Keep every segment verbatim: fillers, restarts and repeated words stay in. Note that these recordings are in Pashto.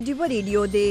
ډیو ریډیو دی.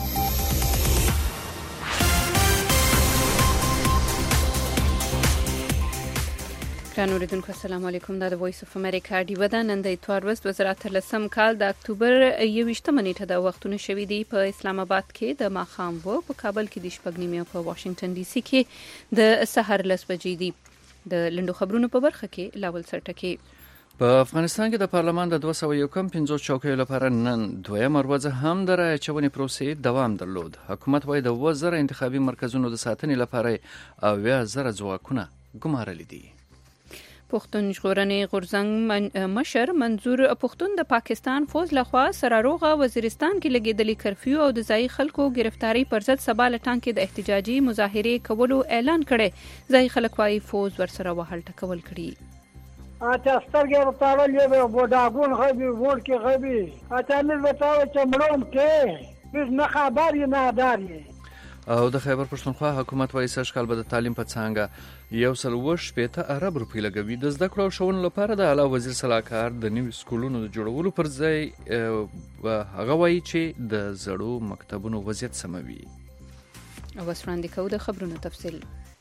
ګران اوریدونکو السلام علیکم. دا د وایس اف امریکا ډیو ده. نن د اتوار ورځ دوه زره اتلسم کال د اکتوبر یوویشتمه نیټه د وختونه شوي دي. په اسلام آباد کې د ماښام و، په کابل کې د شپږ نیمې او په واشنگټن ډي سي کې د سحر لس بجې دي. د لنډو خبرونو په برخه کې لاول سرټکي. په افغانستان کې د پارلمان د دوه سوه یو کم پنځوس چوکیو لپاره نن دویمه ورځ هم د رایې اچونې پروسې دوام درلود. حکومت وايي د اووه زره انتخابي مرکزونو د ساتنې لپاره اویا زره ځواکونه ګمارلي دي. پښتون ژغورنې غورځنګ مشر منظور پښتون د پاکستان فوج لخوا سراروغه وزیرستان کې لګیدلې کرفیو او د ځای خلکو گرفتاری پر ضد سبا لټان کې د احتجاجي مظاهرې کولو اعلان کړي. ځای خلک وايي فوج ورسره وهل ټکول کړي. اته سترګې وتاول یو بوډاګون غبي ور کې غبي اته مې وتاو چې مړوم کې هیڅ نه خبر نه داري. او د خیبر پښتونخوا حکومت وايي سږ کال به د تعلیم په څانګه یو سل اووه شپېته ارب روپۍ لګوي. د زده کړو او ښوونې لپاره د اعلی وزیر صلاحکار د نوي سکولونو د جوړولو پر ځای هغه وايي چې د زړو مکتبونو وضعیت سموي. او اوس وړاندې کوو د خبرونو تفصیل.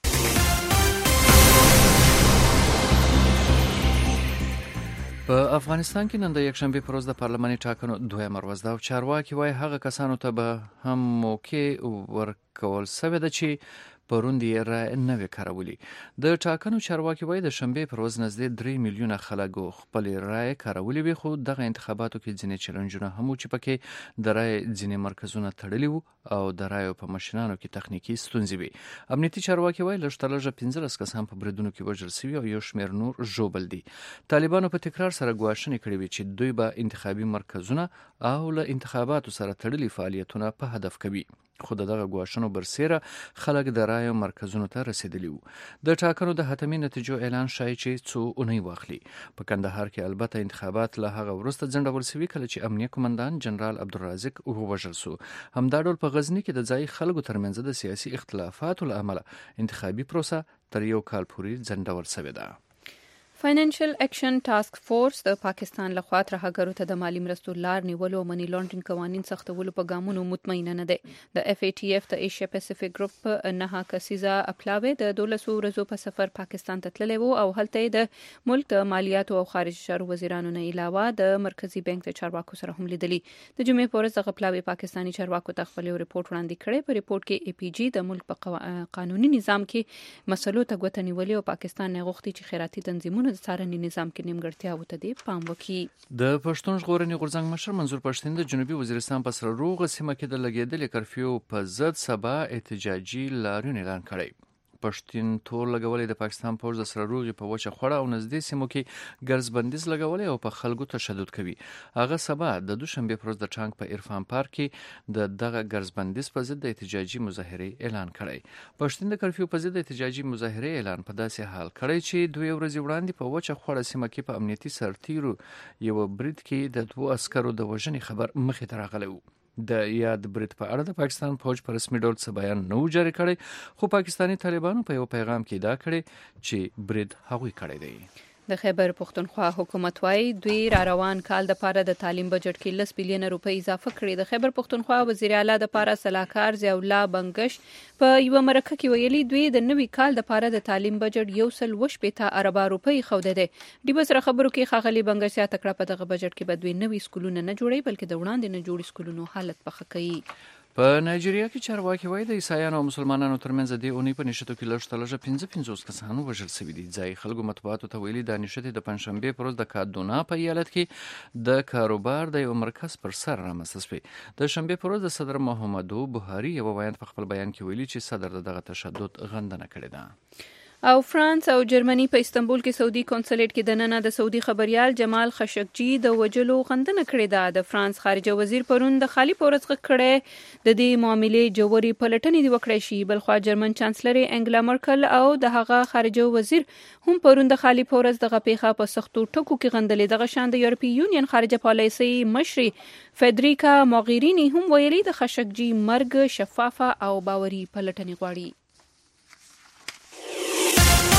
په افغانستان کې نن د یکشنبې پر ورځ د پارلماني ټاکنو دویمه ورځ ده او چارواکي وايي هغه کسانو ته به هم موقع ورکول سوې ده چې پرون یې رایې نه وې کارولي. د ټاکنو چارواکي وايي د شنبې پر ورځ نږدې درې میلیونه خلکو خپلې رایې کارولې وې، خو دغه انتخاباتو کې ځینې چیلنجونه هم وو چې پکې د رایې ځینې مرکزونه تړلي وو او د رایو په ماشینانو کې تخنیکي ستونزې وې. امنیتي چارواکي وايي لږ تر لږه پنځلس کسان په بریدونو کې وژل سوي او یو شمېر نور ژوبل دي. طالبانو په تکرار سره ګواښنې کړې وې چې دوی به انتخابي مرکزونه او له انتخاباتو سره تړلي فعالیتونه په هدف کوي، خو دغه ګواښونو برسېره خلک د رایو مرکزونو ته رسیدلي وو. د ټاکنو د حتمي نتیجو اعلان شای چې څو اونۍ واخلي. په کندهار کې البته انتخابات له هغه وروسته ځنډول سوي کله چې امنیه قومندان جنرال عبدالرازق ووژل سو. همدا ډول په غزني کې د ځایي خلکو ترمنځ د سیاسي اختلافاتو له امله انتخابي پروسه تر یو کال پورې ځنډول سوې ده. فاینانشل اکشن ټاسک فورس د پاکستان لخوا ترهګرو ته د مالی مرستو لار نیولو او منی لانډرینګ قوانین سختولو په ګامونو مطمئنه نه دی. د اف ای ټي اف د ایشیا پیسفیک ګروپ نه کسیزه اپلاوي د دولسو ورځو په سفر پاکستان ته تللی وو او هلته د ملک د مالیاتو او خارجي چارو وزیرانو نه علاوه د مرکزی بانک د چارواکو سره هم لیدلي. د جمعې په ورځ د اپلاوي پاکستاني چارواکو ته خپل ریپورت وړاندې کړی. په ریپورت کې ای پی جی د ملک په قانوني نظام کې مسلو ته ګوته نیولې او پاکستان نه غوښتي چې خیراتي تنظیمونه د څارنې نظام کې نیمګړتیاوو ته دې پام وکړي. د پښتون ژغورنې غورځنګ مشر منظور پښتون د جنوبي وزیرستان په سراروغه سیمه کې د لګیدلې کرفیو په ضد سبا احتجاجي لاریون اعلان کړی. پښتون تور لګولې د پاکستان پوځ د سراروغي په وچه خوړه او نږدې سیمو کې ګرځبندیز لګولې او په خلکو تشدد کوي. هغه سبا د دوشنبه پر ورځ د ټانک په عرفان پارک کې د دغه ګرځبندیز په ضد د احتجاجي مظاهرې اعلان کړی. پښتون د کرفیو په ضد احتجاجي مظاهرې اعلان په داسې حال کړی چې دوی ورځې وړاندې په وچه خوړه سیمه کې په امنیتي سرتیرو یو برید کې د دوه عسکرو د وژنې خبر مخې ته راغلی و. د یاد برید په اړه د پاکستان فوج په رسمي ډول څه بیان نه و جاري کړی، خو پاکستاني طالبانو په یو پیغام کې ادعا کړې چې برید هغوی کړی دی. د خیبر پښتونخوا حکومت وايي دوی را روان کال د پاره د تعلیم بجټ کې لس بیلیونه روپۍ اضافه کړې. د خیبر پښتونخوا وزیر اعلی د پاره صلاحکار ضیاء الله بنگش په یو مرکه کې ویلي دوی د نوي کال د پاره د تعلیم بجټ یو سل اووه شپېته اربه روپۍ خوده دي. د بسره خبرو کې ښاغلي بنگش یا تکړه په دغه بجټ کې به دوی نوي سکولونه نه جوړي بلکې د وړاندې نه جوړ سکولونو حالت پخه کوي. په نایجیریا کې چارواکي وايي د عیسایانو او مسلمانانو ترمنځ د اونۍ په نشټو کې لږ تر لږه پنځه پنځوس کسان وژل شوي دي. ځایي خلکو مطبوعاتو ته ویلي دا نشټې د پنجشنبې پر ورځ د کادونا په ایالت کې د کاروبار د یو مرکز پر سر رامنځته شوې. د شنبې پر ورځ د صدر محمدو بوهاري یو ویاند په خپل بیان کې ویلي چې صدر دغه تشدد غندنه کړې ده. او فرانس او جرمني په استنبول کې سعودي کنسولیت کې د نن د سعودي خبريال جمال خشقجي د وجلو غندنه کړې ده. د فرانس خارجه وزیر پرون د خالي پورز کړه د دې معاملې جوړي پلټنې دی وکړې شي. بلخو جرمن چانسلر انګلا مرکل او د هغه خارجه وزیر هم پرون د خالي پورز د غپېخه په سختو ټکو کې غندلې. دغه شان د یورپی یونین خارجه پالیسي مشري فدریکا موغیرینی هم ویلي د خشقجي مرګ شفافه او باوري پلټنې غواړي.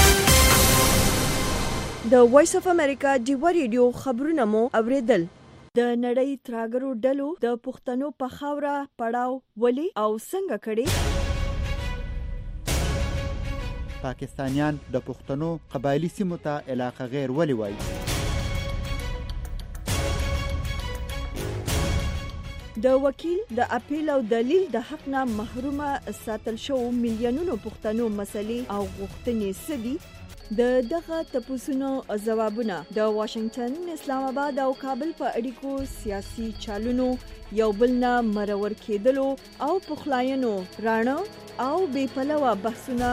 د وایس اف امریکا ډیو ریډیو خبرونه مو اوریدل. د نړۍ تراګرو ډلو د پښتنو په خاوره پړاو ولي او څنګه کړي؟ پاکستانیان د پښتنو قبایلی سیمو ته علاقه غیر ولي وایي؟ د وکیل د اپیل او دلیل د حق نه محرومه ساتل شو میلیونونو پښتنو مسلې او غوښتنې سدي؟ د دغه تپوسونو جوابونه د واشنگټن، اسلام آباد او کابل په اړیکو سیاسي چالونو یو بل نه مرور کېدلو او پخلاینو راڼه او بې پلوه بحثونه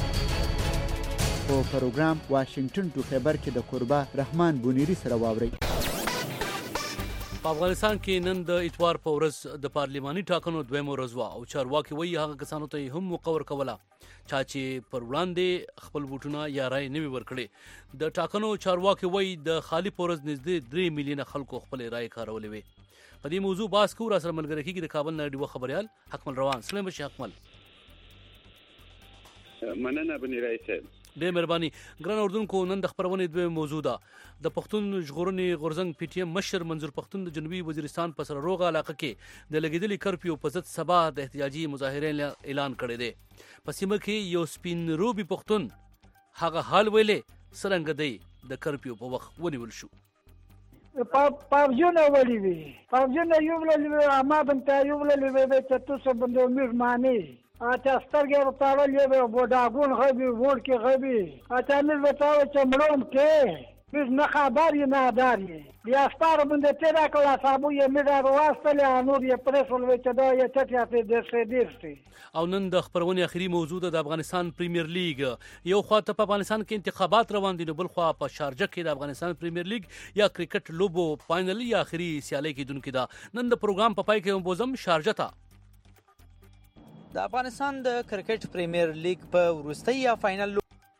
په پروګرام واشنگټن ټو خیبر کې د قربا رحمان بونیری سره واوري. په افغانستان کې نن د اتوار په ورځ د پارلماني ټاکنو دویمه ورځ وه او چارواکي وایي هغه کسانو ته هم موقع ورکوله چا چې پر وړاندې خپل ووټونه یا رایې نه وي ورکړې. د ټاکنو چارواکي وایي د خالي په ورځ نږدې درې میلیونه خلکو خپلې رایې کارولې وې. په دې موضوع بحث کوو. را سره ملګری کېږي د کابل نه ډیوه خبریال حکمل روان. سلام بشي حکمل. مننه بني رئیس صاحب. ډېر مهرباني. ګران اردوونکو، نن د خپرونې دویم موضوع ده د پښتون ژغورنې غورځنګ پی ټی ایم مشر منظور پښتون د جنوبي وزیرستان په سره روغه علاقه کې د لګېدلې کرفیو په ضد سبا د احتجاجي مظاهرې اعلان کړی دی. په سیمه کې یو سپین روبي پښتون هغه حال ویلې څرنګه دی د کرفیو په وخت ونیول شو. پاوجونه ولی وی پاوجونه یو ولې اما بنت یو ولې چې تاسو بندو میرمانی اته سترګې ورتاولې به بوډاګون غبي وړ کې غبي اته مې وتاو چې مړوم کې biz نه خبر یې نه داري بیا ستاره باندې تیرا کلا صاحب یې مې دا واستلې نور یې پرسول و چې دا یې ټټیا په دې سې دېرسي. او نن د خبرونې اخري موضوع د افغانستان پریمیر لیګ. یو خوا ته په افغانستان کې انتخابات روان دي، نو بل خوا په شارجه کې د افغانستان پریمیر لیګ یا کرکټ لوبو فائنل یا اخري سیالي کېدونکې ده. نن د پروګرام په پای کې هم بوزم شارجه ته. د افغانستان د کرکټ پریمیر لیګ په وروستۍ یا فائنل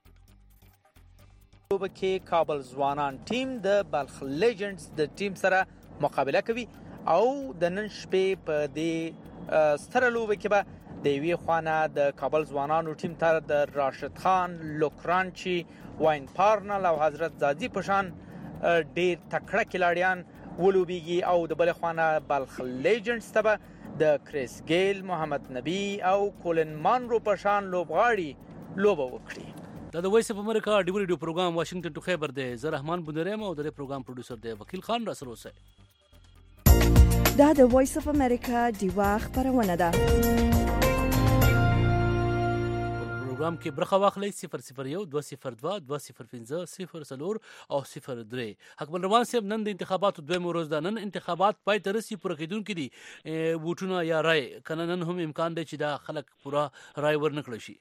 لوبه کې کابل ځوانان ټیم د بلخ لیجنډز د ټیم سره مقابله کوي او د نن شپې په دې ستره لوبه کې به د یوې خوانه د کابل ځوانانو ټیم ته د راشد خان، لوکرانچی، واین پارنل او حضرت زادي په شان ډېر تکړه کلاړیان ولوبېږي او د بلې خوانه بلخ لیجنډز ته به د کریس ګیل، محمد نبی او کولن مانرو په شان لوبغاړي لوبه وکړي. دا د وایس اف امریکا ډیو ریډیو پروګرام واشنگټن ټو خیبر دی. زه رحمان بونریم او د پروګرام پروډوسر دی وکیل خان را سره اوسئ. دا د وایس اف امریکا ډیوه خبرونه ده. پروګرام کې برخه واخلئ صفر صفر یو دوه صفر دوه دوه صفر پنځه صفر څلور او صفر درې. حکمل روان صاحب، نن د انتخاباتو دویمه ورځ ده. نن انتخابات پای ته رسي، پوره کېدونکي دي ووټونه یا رای کنه نن هم امکان دی چې دا خلک پوره رای ورنکړي شي؟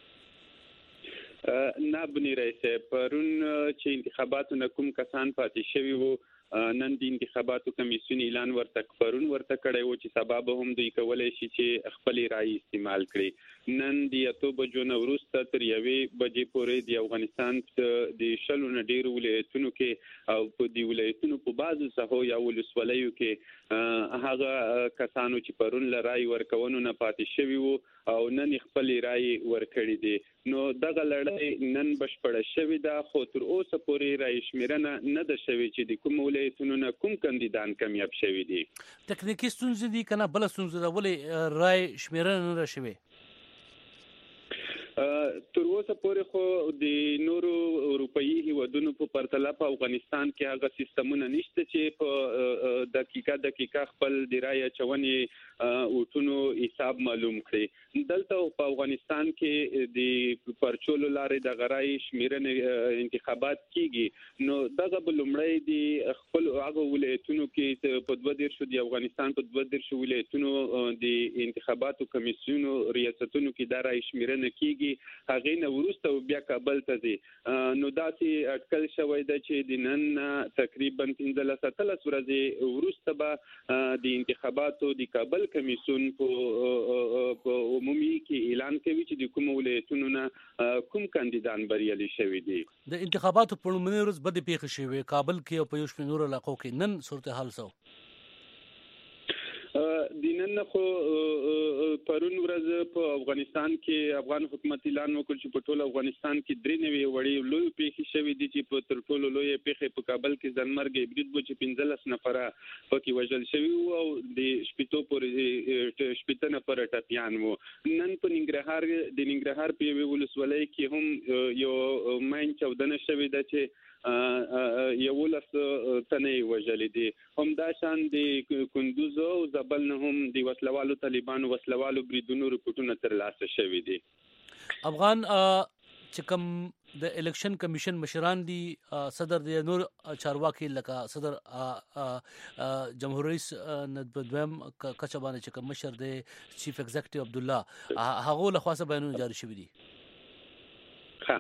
نه بني رئیس صاحب، پرون چې انتخاباتو نه کوم کسان پاتې شوي وو نن د انتخاباتو کمیسیون اعلان ورته پرون ورته کړی و چې سبا به هم دوی کولی شي چې خپلې رایې استعمال کړي. نن د اتو بجو نه وروسته تر یوې بجې پورې د افغانستان د شلو نه ډېرو ولایتونو کې او په دې ولایتونو په بعضو ساحو یا ولسوالیو کې هغه کسانو چې پرون له رایې ورکونو نه پاتې شوي وو او نن خپلې رایې ورکړې دي. نو دغه لړۍ نن بشپړه شوې ده، خو تر اوسه پورې رایې شمېرنه نه ده شوې چې د کوم ولایتونو نه کوم کاندیدان کامیاب شوي دي. تکنیکي ستونزې دي که نه بله ستونزه ده؟ ولې رایې شمېرنه نه ده شوې؟ تر اوسه پورې خو د نورو اروپایي هیوادونو په پرتله په افغانستان کې هغه سیستمونه نشته چې په دقیقه دقیقه خپل د رایې اچونې ووټونو حساب معلوم کړي. دلته په افغانستان کې د پرچولو لارې د رایې شمېرنې انتخابات کیږي. نو دغه به لومړی د خپل هغه ولایتونو کې په دوه دېرشو د افغانستان په دوه دېرشو ولایتونو د انتخاباتو کمیسیونو ریاستونو کې دا رایې شمېرنه کیږي. هغې نه وروسته بیا کابل ته ځي. نو داسې اټکل شوی ده چې د نن تقریبا پنځلس اتلس ورځې وروسته به د انتخاباتو د کابل کمیسیون په عمومي کې اعلان کوي چې د کوم ولایتونو نه کوم کاندیدان بریالي شوي دي. د انتخاباتو په لومړۍ ورځ بدې پیښې شوې کابل کې او په یو شمېر نورو علاقو کې. نن صورتحال څه؟ د نن خو پرون ورځ په افغانستان کې افغان حکومت اعلان وکړ چې په ټول افغانستان کې درې نوي وړي لوی پیښې شوې دي چې په تر ټولو لوی پیښې په کابل کې ځنمرګ برید و چې پنځلس نفره پکې وژل شوي وو او د شپېتو پورې شپېته نفره ټپیان وو. نن په ننګرهار د ننګرهار په یوې ولسوالۍ کې هم یو ماین چاودنه شوې ده چې یولس تنې وژلې دي. همدا شان د کندوز او زابل نه هم د وسلوالو طالبانو وسلوالو بریدونو رپورټونه ترلاسه شوي دي. افغان چې کوم د الیکشن کمیشن مشران دي صدر د نور چارواکي لکه صدر جمهور رئیس ندبدویم کچبانه چې کوم مشر د چیف ایگزیکټیو عبد الله هغه له خاصه بیانونه جاری شوي دي. ها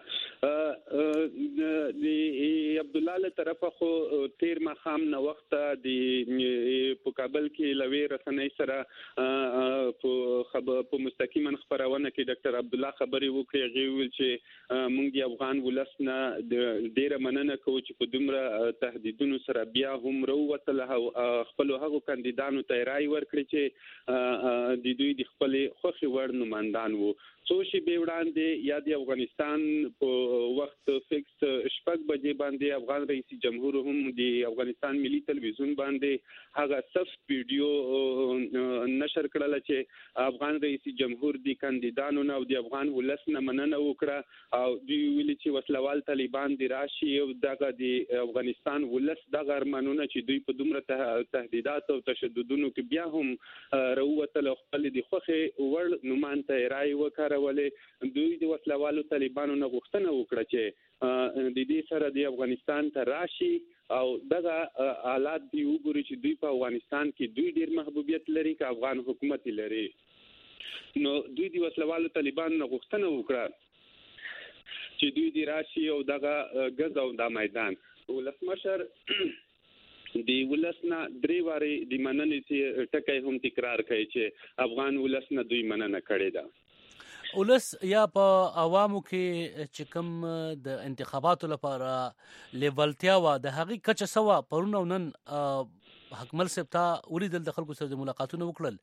د عبد الله له طرفه خو تیر مخام نو وخت د په کابل کې لوي رسنۍ سره په مستقیما خبرونه کې ډاکټر عبد الله خبري وکړي غوښتل چې موږ د افغان ولسنه ډیره مننه کوو چې په دومره تهدیدونو سره بیا هم وروتله خپل هغه کاندیدانو ته رائے ورکړي چې د دوی د خپل خوخي ور نمائندان وو. څو شي به وړاندې یا د افغانستان په وخت فکس شپږ بجې باندې افغان رئیس جمهور هم د افغانستان ملي تلویزیون باندې هغه سفت ویډیو نشر کړل چې افغان رئیس جمهور د کاندیدانو او د افغان ولسنه مننه وکړه او دوی ویلي چې وسلوال طالبان د راشي او دغه د افغانستان ولس دغه ارمانونه چې دوی په دومره تهدیدات او تشددونو کې بیا هم راووتل خپل د خوخه ور نمانته رائے وکړه ولې دوی د وسلوالو طالبانو نه غوښتنه وکړه چې د دې سره د افغانستان ته راشي او دغه حالات دی وګوري چې دوی په افغانستان کې دوی ډیر محبوبیت لري که افغان حکومت لري. نو دوی د وسلوالو طالبانو نه غوښتنه وکړه چې دوی د راشي او دغه غز او د میدان ولسمشر دی ولسنا درې واري د مننې ټکي هم تکرار کوي چې افغان ولسنا دوی مننه کړې ده. ولس یا په عوامو کې چې کوم د انتخاباتو لپاره لیوالتیا و د هغې کچه سوا پرون او نن حکمل سپتا ولیدل د خلکو سره د ملاقاتونو وکړل.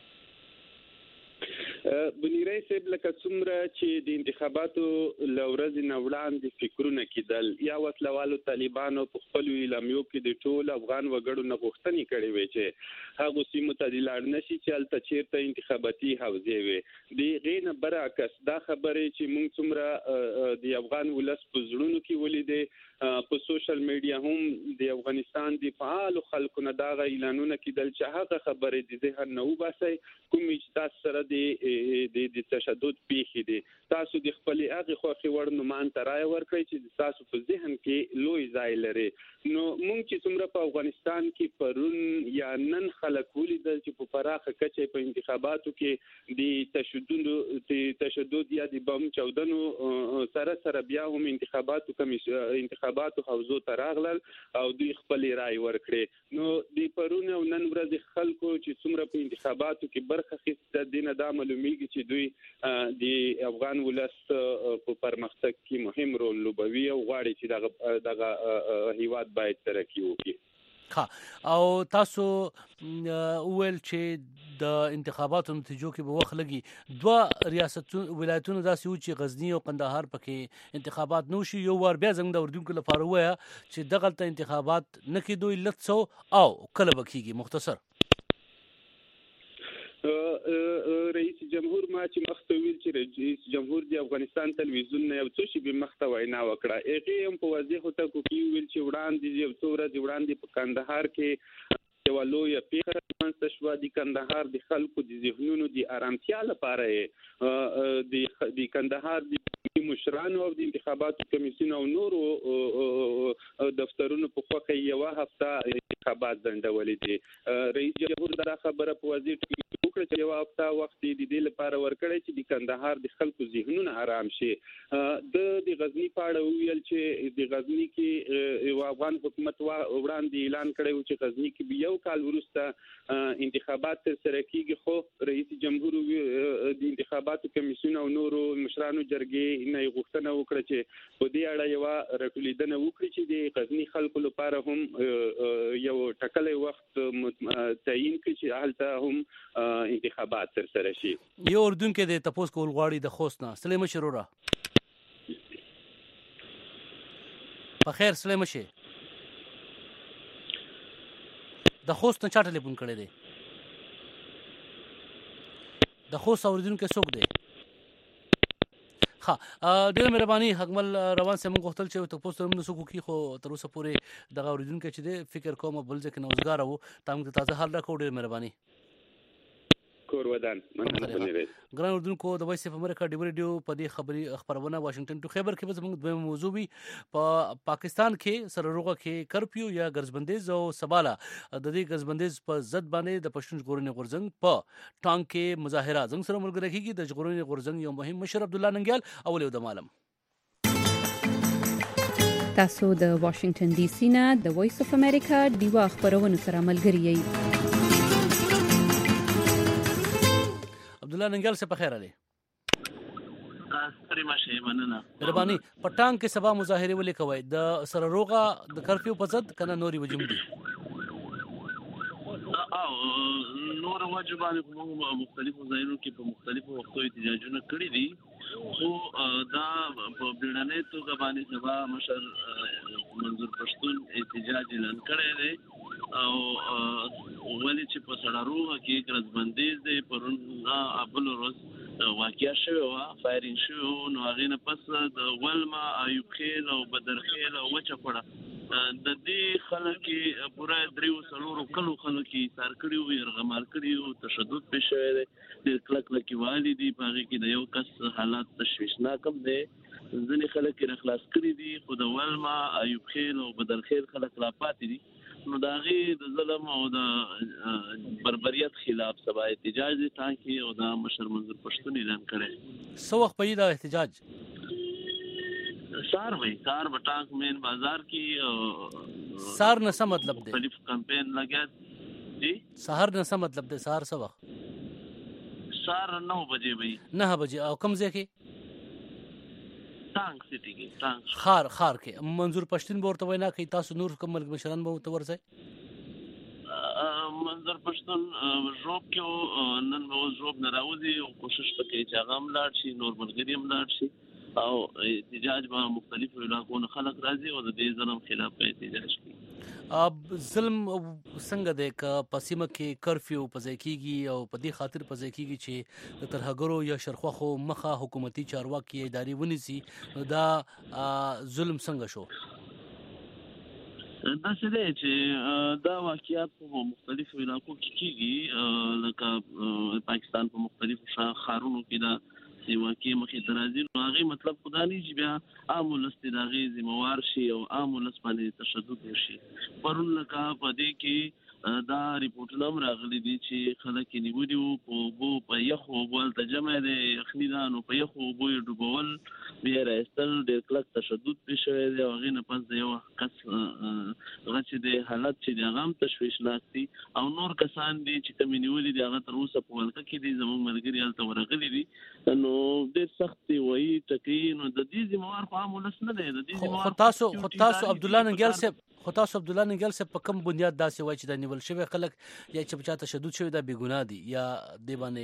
بنیری صاحب لکه څومره چې د انتخاباتو لورځ نه وړاندې فکرونه کېدل یا وسلوالو طالبانو په خپل اعلامیو کې د ټول افغان وګړو نه غوښتنې کړې وې چې هغه سیمو ته د لاړ نشي چې هلته چیرته انتخاباتي حوزې وي. د غینه برعکس دا خبرې چې موږ څومره د افغان ولس په زړونو کې ولیدې په سوشل میډیا هم د افغانستان د فعال خلکو نه دا اعلانونه کېدل چې هغه خبرې د ذهن نه وباسي کوم چې تاسو سره د د د تشدد پیښې دي تاسو د خپل هغه خوخي ور نومان ته رائے ورکړئ چې تاسو په ذهن کې لوی ځای لري. نو موږ چې څومره په افغانستان کې پرون یا نن خلک ولیدل چې په پراخه کچه په انتخاباتو کې د تشدد د تشدد یا د بم چاودنو سره سره بیا هم انتخاباتو کمیسیون انتخاباتو حوزو ته راغلل او دوی خپل رائے ورکړي. نو د پرون او نن ورځ خلکو چې څومره په انتخاباتو کې برخه اخیسته دینه دا معلومیږي چې دوی د افغان ولس په پرمختګ کې مهم رول لوبوي او غواړي چې دغه دغه هیواد باید ترقی وکړي. ها او تاسو ویل چې د انتخاباتو نتیجو کې به وخت لګي دوه ریاستونو ولایتونو داسې و چې غزنی او قندهار پکې انتخابات نو شي یو ور بیا زنګ د اردوونکو لپاره وایي چې دغه انتخابات نه کېدوي لڅو او کله بکیږي. مختصر رئیس جمهور ما چې مخته ویل چې رئیس جمهور د افغانستان تلویزیون نه یو څه شی به مخته وینا وکړه هغه هم په واضح ټکو کې ویل چې وړاندې یو څو ورځې وړاندې په کندهار کې یو لوی پیښه منځته شوه د کندهار د خلکو د ذهنونو د آرامتیا لپاره د د کندهار د مشرانو او د انتخاباتو کمیسیون او نورو دفترونو په خوخه یو هفته انتخابات ځنډولې دي. رئیس جمهور دا خبره په واضح وکړه چې یو هفته وخت د دې لپاره ورکړی چې د کندهار د خلکو ذهنونه آرام شي. د د غزنی په اړه ویل چې د غزنی کې یو افغان حکومت وړاندې اعلان کړی و چې غزنی کې یو کال وروسته انتخابات ترسره کیږي خو رئیس جمهور د انتخاباتو کمیسیون او نورو مشرانو جرګې نه غوښتنه وکړه چې په دې اړه یو راټولیدنه وکړي چې د غزنی خلکو لپاره هم یو ټاکلی وخت تعیین کړي چې هلته هم انتخابات سره شي. یو اردن کې د تپوس کول غواړي د خوست نه سلیم شروره په خیر سلیم شي د خوست نه چا ټلیفون کړی دی د خوست اوریدونکو څوک دی؟ ها ډېر مهرباني حکمل روان سم غوښتل چې ته پوسټ موږ نسو کوي خو تر اوسه پورې د اوریدونکو چې دی فکر کوم بل ځکه نوزګار وو تاسو ته تازه حال راکو. ډېر مهرباني کور ودان مننه. ګران اردوونکو د وایس اف امریکا ډیو ریډیو په دې خبري خبرونه واشنگټن ټو خیبر کې به زموږ دویم موضوع وي په پاکستان کې سره روغه کې کرفیو یا ګرځبندیز او سباله د دې ګرځبندیز په ضد باندې د پښتون ژغورنې غورځنګ په ټانګ کې مظاهره زنګ سره ملګری کیږي. د ژغورنې غورځنګ یو مهم مشر عبد الله ننګیال اول یو د معلم تاسو د واشنگټن ډي سي نه د وایس اف امریکا دیوا خبرونه سره ملګری یئ. عبد الله ننګیال څه په خیر علي ستړي مشه مننه. مهرباني پټان کې سبا مظاهره ولې کوي د سره روغه د کرفیو په ضد کنه نوري وجم دي او نور واجبانه کوم مختلفو ځایونو کې په مختلفو وختو احتجاجونه کړی دي خو دا په بیړنۍ توګه باندې سبا مشر منظور پښتون احتجاج اعلان کړی دی او ولې چې په سړاروغه کې ګرځبندیز دی پرون ابل روز واقعیا شوی و فایرینګ شوی نو هغه نه پس د ولما ایوب خیل او بدر خیل او وچه پړه د دې خلک پورا دریو سلورو کلو خلک سار کړیو يرغمال کړیو تشدد پېښ شوی دی د کلک لکه والی دی په کې د یو کس حالات تشویشناک هم دی ځینې خلک یې خلاص کړی دي خو د ولما ایوب خیل او بدر خیل خلک لا پاتې دي نو دا غي د ظلم او د بربریت خلاف سبا احتجاج دي تاکي او دا مشر منظور پښتون اعلان کړي. سو وخت په دا احتجاج سار وای سار بټاک مین بازار کې سار نه څه مطلب دی مختلف کمپاین لګیا دي سحر نه څه مطلب دی سار څه وخت سار نو بجې وای نه بجې او کم ځای کې ټانګ سټي کې ټانګ خار خار کې منظور پښتون ورته وینا کوي تاسو نور کوم ملک مشران به ته ورځي منظور پښتون ژوب کې نن به ژوب نه راوځي او کوشش وکړي چې هغه ملاړ شي نور ملګری هم لاړ شي او احتجاج به مختلفو علاقو نه خلک راځي او د دې ظلم خلاف احتجاج کوي. اب ظلم څنګه د پسیمه کې کرفیو پځای کیږي او په دې خاطر پځای کیږي چې د ترهګرو یا شرخواخو مخه حکومتي چارواکي اداري ونیسي دا ظلم څنګه شو؟ دا څه دی چې دا واقعیات په مختلفو علاقو کې کیږي لکه پاکستان په مختلفو ښارونو کې دا واقعي مخې ته راځي نو هغه مطلب خدا نه چې بیا عام ولس د هغې ذمہوار شي او عام ولس باندې تشدد وشي. پرون لکه په دې کې دا ریپورټونه هم راغلي دي چې خلک یې نیولي وو په اوبو په یخو اوبو هلته جمع دی یخني ده نو په یخو اوبو یې ډوبول بیا یې راایستل ډېر کلک تشدد پېښ شوی دی او هغې نه پس د یو کس هغه چې دی حالت چې دی هغه هم تشویشناک دي او نور کسان دي چې کوم یې نیولي دي هغه تر اوسه په ولکه کې دي زموږ ملګري هلته ورغلي دي نو ډېر سخت دی وایي ټکي نو د دې ذمہوار خو عام ولس نه دی د دې ذمہوار خو تاسو خو تاسو عبدالله ننګیال صاحب خو تاسو عبدالله ننګیال صاحب په کوم بنیاد داسې وایي چې د نیول شوی خلک یا چې په چا تشدد شوی دا بېګناه دي یا دې باندې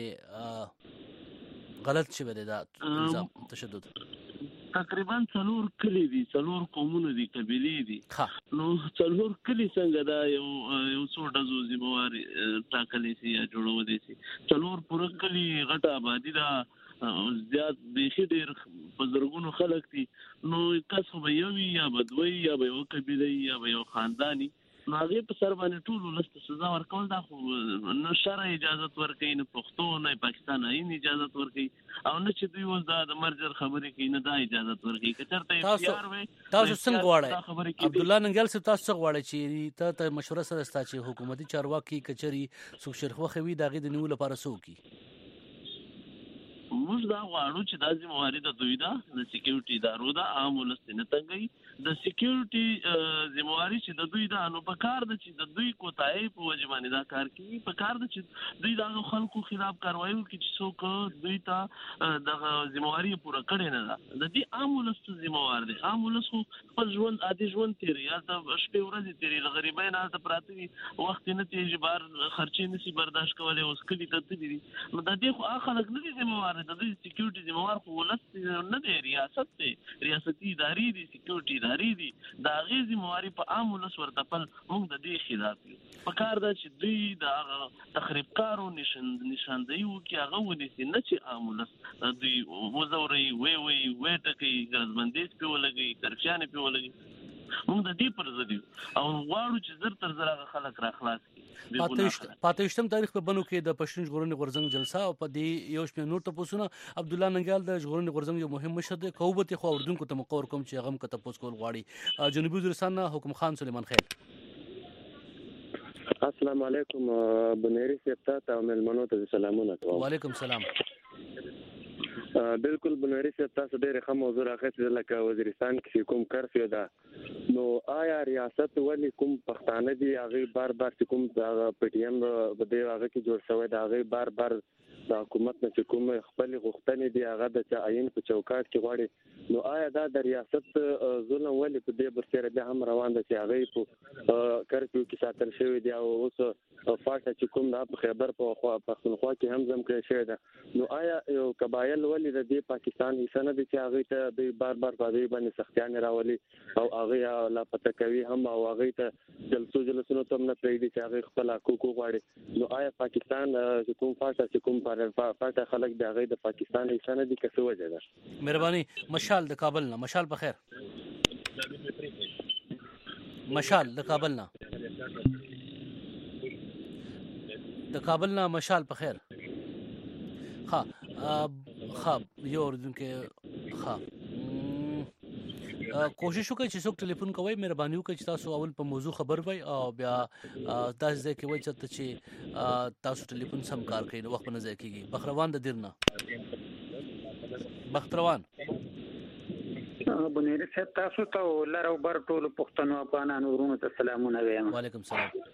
غلط شوی دی دا الزام تشدد؟ تقریبا څلور کلی دي څلور قومونه دي قبیلې دي نو څلور کلی څنګه دا یو یو څو ډزو ذمہوار ټاکلی سي یا جوړولې سي څلور پوره کلی غټه آبادي ده زیات بیخي ډېر په زرګونو خلک دي نو کس خو به یو وي یا به دوی یا به یو قبیله یا به یو خانداني نو هغې په سر باندې ټول ولس ته سزا ورکول دا خو نه شرع اجازت ورکوي نه پښتو نه پاکستان آئین اجازت ورکوي او نه چې دوی اوس دا د مرجر خبرې کوي نه دا اجازت ورکوي که چېرته اختیار وی تاسو څنګه غواړئ عبدالله ننګیال صاحب تاسو څه غواړئ چې ته ته مشوره سره ستا چې حکومتي چارواکي کچري څوک شرخوخه وي د هغې د نیولو لپاره څه وکړي؟ موږ دا غواړو چې دا ذمہواری د دوی ده د سکیورټي ادارو ده عام ولس نه تنګي د سکیورټي ذمہواری چې د دوی ده نو په کار د چې د دوی کوتاهي په وجه باندې دا کار کوي په کار د چې دوی د خلکو خلاف کاروایی وکړي چې څوک دوی ته د ذمہواری پوره کړي نه ده د دې عام ولس ذمہوار دي عام ولس خپل ژوند عادي ژوند تیری یا د شپې ورځې تیری د غریبۍ نه ته پراته وخت نه تیږي بار خرچې نسی برداشت کولای اوس کلی ته دي نو د دې خو خلک نه دي ذمہوار د دوی سکیورټي ذمہوار خو ولس نه دی ریاست دی ریاستي ادارې دي سکیورټي ادارې دي دا غي ذمہواری په عام ولس ورته پل موږ د دې خلاف یو په کار ده چې دوی د تخریب کارو نشان نشاندهي وکي هغه ونیسي نه چې عام ولس دوی وزوري وی وی وی ټکی ګرځمندې په ولګي کرچانه په ولګي موږ د دې پر ضد او غواړو چې زر تر زر خلک را خلاص کړي پاتېشتم تاریخ په بنو کې د پښتون ژغورنې غورځنګ جلسه او په دې یو شمېر نور تاسو عبد الله ننګال د ژغورنې غورځنګ یو مهم مشر دی قوت خو اردوونکو ته مقور کوم چې هغه کته پوس کول غواړي جنوبي وزیرستان حکم خان سلیمان خیل السلام علیکم بنيري سیادت او ملمنو ته سلامونه کوم وعلیکم السلام بالکل بنيري سیادت تاسو ډېر ښه موضوع راخېست لکه وزیرستان کې کوم کرفیو ده نو آیا ریاست ولی کوم پښتانه دي هغه بار بار کوم د پټ ټي ایم بده هغه کې جوړ شوی دا هغه بار بار د حکومت نه کوم خپل غوښتنې دي هغه د تعین په چوکاټ کې غواړي نو آیا دا د ریاست ظلم ولی په دې برسره به هم روان دي چې هغه په کرفیو کې ساتل شوی دی او اوس فاټه چې کوم د خیبر په خوا پښتونخوا کې هم زم کړی شوی دی نو آیا یو قبایل ولی د پاکستان حصہ نه دي چې هغه ته د بار بار په دې باندې سختیان راولي او هغه لا پته کوي هم او هغه ته جلسو جلسونو ته نه پریږدي چې هغه خپل حقوق غواړي نو آیا پاکستان چې کوم فاټه چې کوم فاټه خلک د هغه د پاکستان حصہ نه دي که څه وجه ده مهرباني مشال د کابل نه مشال په خیر مشال د کابل نه د کابل نه مشال په خیر ها ها یو اردوونکو ها کوشش وکړئ چې څوک ټلیفون کوي مهرباني وکړئ چې تاسو اول په موضوع خبر وای او بیا تاسو ځکه وای چې تاسو ټلیفون سم کار کوي نو وخت نه ځای کیږي بخروان د دیرنا بختروان بنيري صاحب تاسو ته لارو بر ټول پښتنو افغانانو ورونو ته سلامونه وایم وعلیکم السلام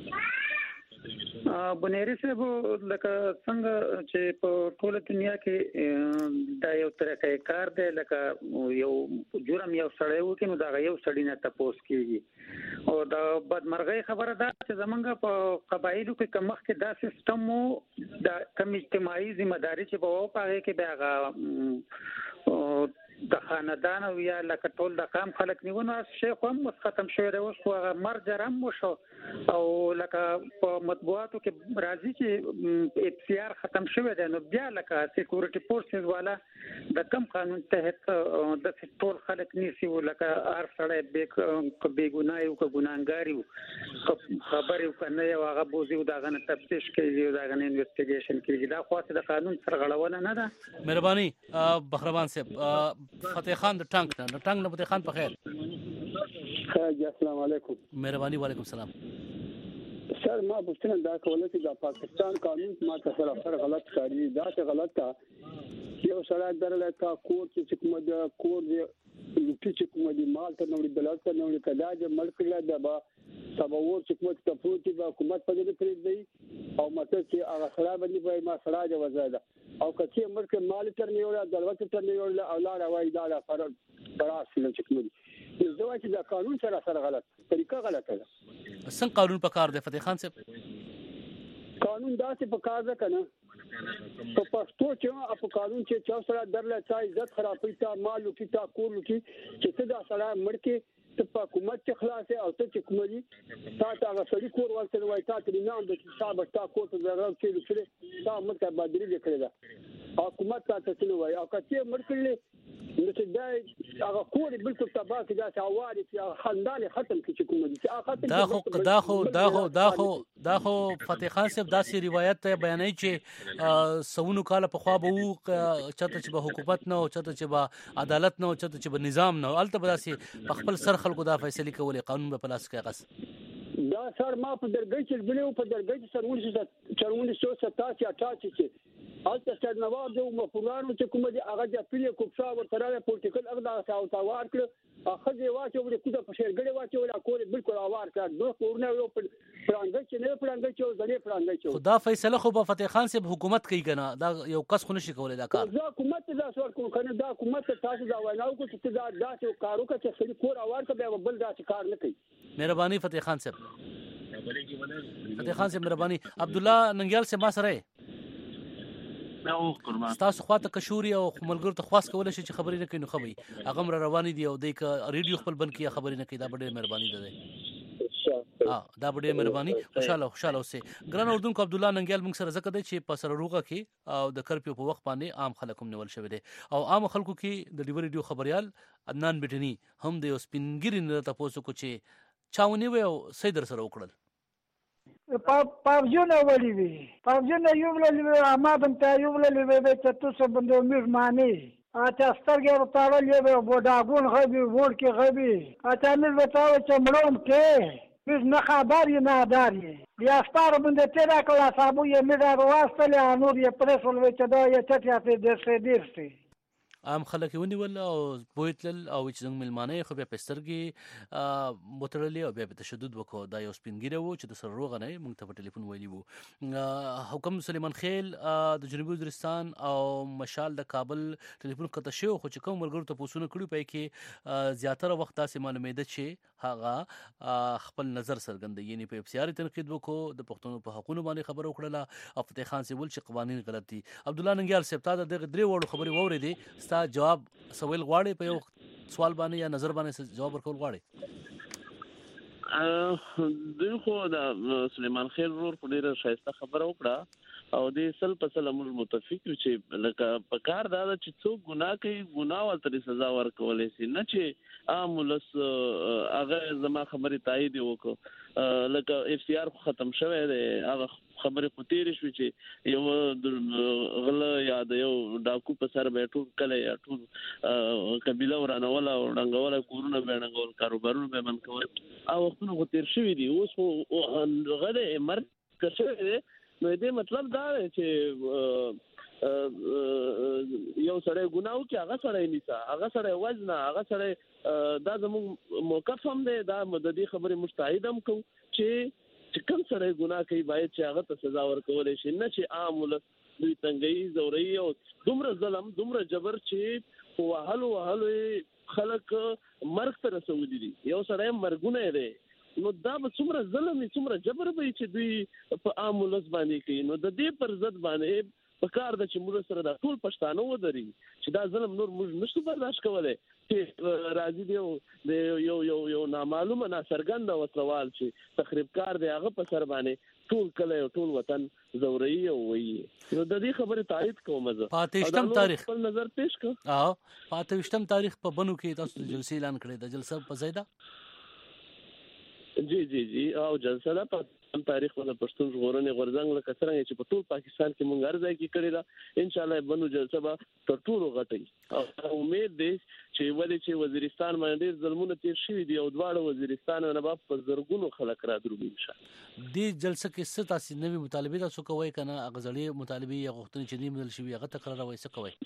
بنيري صاحب لکه څنګه چې په ټوله دنیا کې دا یو طریقې کار دی لکه یو جرم یو سړی وکړي نو دا یو سړی نه تپوس کیږي او دا بدمرغي خبره ده چې زمونږ په قبایلو کې کمخ کې دا سیستم وو دا کم اجتماعي ذمہ داری چې په واقع کې بیا د خاندان او یا لکه ټول د قام خلک نیونه شیخ هم ختم شوی دی اوس خو هغه مرګ رم وشو او لکه په مطبوعاتو کې راځي چې اف سی آر ختم شوی دی نو بیا لکه سکیورټي فورسز والا د کم قانون تحت د ټول خلک نیسی ولکه ار سړی به به ګناه یو که ګناګار یو خبر یو کنه یو هغه بوزي دا غنه تفتیش کوي دا غنه انویسټیګیشن کوي دا خاصه د قانون سرغړونه نه ده مهرباني بخروان صاحب فتح خان د ټانک نه د ټانک نه فتح خان په خیر السلام علیکم مهرباني وعلیکم السلام سر ما پوښتنه دا کوله چې د پاکستان قانون ما ته سره سره غلط کاری دا څه غلط کا یو سره درل کا کور چې کوم د کور دی چې کوم دی مال ته نوړي بلاد ته نوړي کدا د ملک له دبا سباور چې کوم ته پروتي با حکومت په دې پرې دی او مته چې هغه سره باندې په ما سره د وزاده او کچې ملک مال تر نه ولا دلوت تر نه ولا اولاد وای دا فرض براس نه چې کوم دی زه وایم چې دا قانون سره سره غلط طریقه غلطه ده څنګه قانون په کار دی فتح خان صاحب قانون داسې په کار ده کنه په پښتو چې په قانون چې چا سره درله چا عزت خرابې تا مالو کې تا کولو کې چې څه دا سره مړ کې ته په حکومت کې خلاصې او ته چې کومي تا ته هغه سړي کور ورته وای تا ته نه د حساب تا کور ته ضرر کې لري تا مت بدري لیکل دا حکومت ته څه وای او کته مړ کړل نو چې دا هغه کور بالکل تباہ کې دا عواري چې خندان ختم کې کوم دي دا خو دا خو دا خو دا خو دا خو فتح خان صاحب داسې روایت ته بیانوي چې سونو کال په خوا به وو چته چې به حکومت نه او چته چې به عدالت نه او چته چې به نظام نه الته به داسې په خپل سر خلکو دا فیصله کولې قانون به پلاس کې غس دا سر ما په درګۍ چې بلې په درګۍ چې سرونه چې چرونه څو ستا چې اټا چې هلته سرنواب د مفرانو چې کوم دي هغه د پیله کوپسا ورته پولیټیکل اغدا تاوار کړ اخذ واچو د کوده په شهرګړې واچو ولا کول بالکل اوار کړ نو کورونه یو پرانګ چې نه پرانګ چې ځلې پرانګ چې خدا فیصله خو په فتح خان صاحب حکومت کوي کنه دا یو کس خو نشي کولای دا کار دا حکومت دا سوال کوم کنه دا حکومت تاسو دا ویناو کو چې دا داسې کارو کې چې خلی کور اوار کړ بل داسې کار نه کوي مهرباني فتح خان صاحب فتح خان صاحب مهرباني عبد الله ننګیال سے ما سره تاسو خواته کشوري او ملګرو ته خواست کول شي چې خبرې نه کوي نو خبري هغه مر رواني دي او د ریډیو خپل بند کیه خبرې نه کوي دا ډېره مهرباني ده ها دا ډېره مهرباني خوشاله خوشاله اوسه ګران اردن کو عبد الله ننګیال موږ سره زکه دی چې په سره روغه کې او د کرپیو په وخت باندې عام خلک هم نیول شوی دي او عام خلکو کې د ډیور ریډیو خبريال عدنان بټنی هم د سپینګری نه تاسو کو چې چاونی و او سیدر سره وکړل پاوجونه ولی وی پاوجونه یو ولې اما بنت یو ولې به تاسو سره بندو میرمانی اته سترګې ورتاول یو بوډاګون غبي ور کې غبي اته مې وتاو چې مړوم کې مې نه خبر نه داري بیا ستاره باندې تیرا کلا صاحب یې مې دا واسطه له نور یې پرسول و چې دا یې چټیا په دې سه دیرسي عام خلک ونیول او بوتل او چې څنګه ملمانه خو بیا پسترګي مترلی او بیا په تشدد وکړو دا یو سپینګیره وو چې د سر روغ نه مونږ ته په ټلیفون ویلی وو حکم سلیمان خیل د جنوبي وزیرستان او مشال د کابل ټلیفون کته شو خو چې کوم مرګرو ته پوسونه کړی پای کې زیاتره وخت تاسو معلومه چې هغه خپل نظر څرګندوي یعنی په افسیاري تنقید وکړو د پښتون په حقوقو باندې خبر وکړه او فتح خان سی ول چې قوانين غلط دي عبد الله ننګیال صاحب ته د درې وړو خبري ووري دي ستا جواب سوال غواړي په یو سوال باندې یا نظر باندې جواب ورکول غواړي دغه د سلیمان خیل ورور په ډیره شایسته خبره وکړه او د سل په سل موږ متفق یو چې لکه په کار دا چې څوک ګناه کوي ګناه ورته سزا ورکولای شي نه چې عام ولس هغه زما خبره تایید وکړه لکه اف سی آر ختم شوه دی هغه خبره خو تیر شو چې یو غل یا د یو ډاکو په سر بیٹو کله یا ټول قبيله ورانه ولا ډنګول کورونه بیرنګول کاروبارونه به من کول او وختونه خو تیر شوی دی اوس غله مرګ کښه دی نو دې مطلب دا چې یو سړی ګناو کې هغه سړی نیسا هغه سړی وزنه هغه سړی دا زموږ موقف هم دی دا د دې خبرې مستعدم کو چې چې کوم سړی ګناه کوي باید چې هغه ته سزا ورکول شي نه چې عام ولس دوی تنګي زوري او دومره ظلم دومره جبر چې وهلو وهلو خلک مرګ ته رسولي دي یو سړی مرګونه دی نو دا به څومره ظلم څومره جبر به چې دوی په عام ولس باندې کوي نو د دې پر ضد باندې په کار د چې موږ سره د ټول پښتانه ودري چې دا ظلم نور موږ نشو برداشت کولای چې راځي دی د یو یو یو نامعلومه ناسرګند وسوال چې تخریبکار دی هغه په سر باندې ټول کله ټول وطن زوري او وي نو د دې خبره تایید کوم زه پاتېشتم تاریخ خپل نظر پیش کړ اه پاتېشتم تاریخ په بنو کې تاسو د جلسې اعلان کړی د جلسه په ځای دا جی جی جی او جلسه دا په تاریخ د پښتون ژغورنې غورځنګ له کسرنګ چې په ټول پاکستان کې مونږ ارزای کې کړی دا ان شاء الله بنو جلسه به تر ټولو غټي او امید دی چې ولې چې وزیرستان باندې ظلمونه تیر شوي دي او دواړه وزیرستان نه په زرګونو خلک را دروي ان شاء الله دې جلسه کې ست تاسو نوې مطالبه تاسو کوی کنه غزړې مطالبه یا غوښتنې چې نیمدل شوی هغه تکراروي څه کوي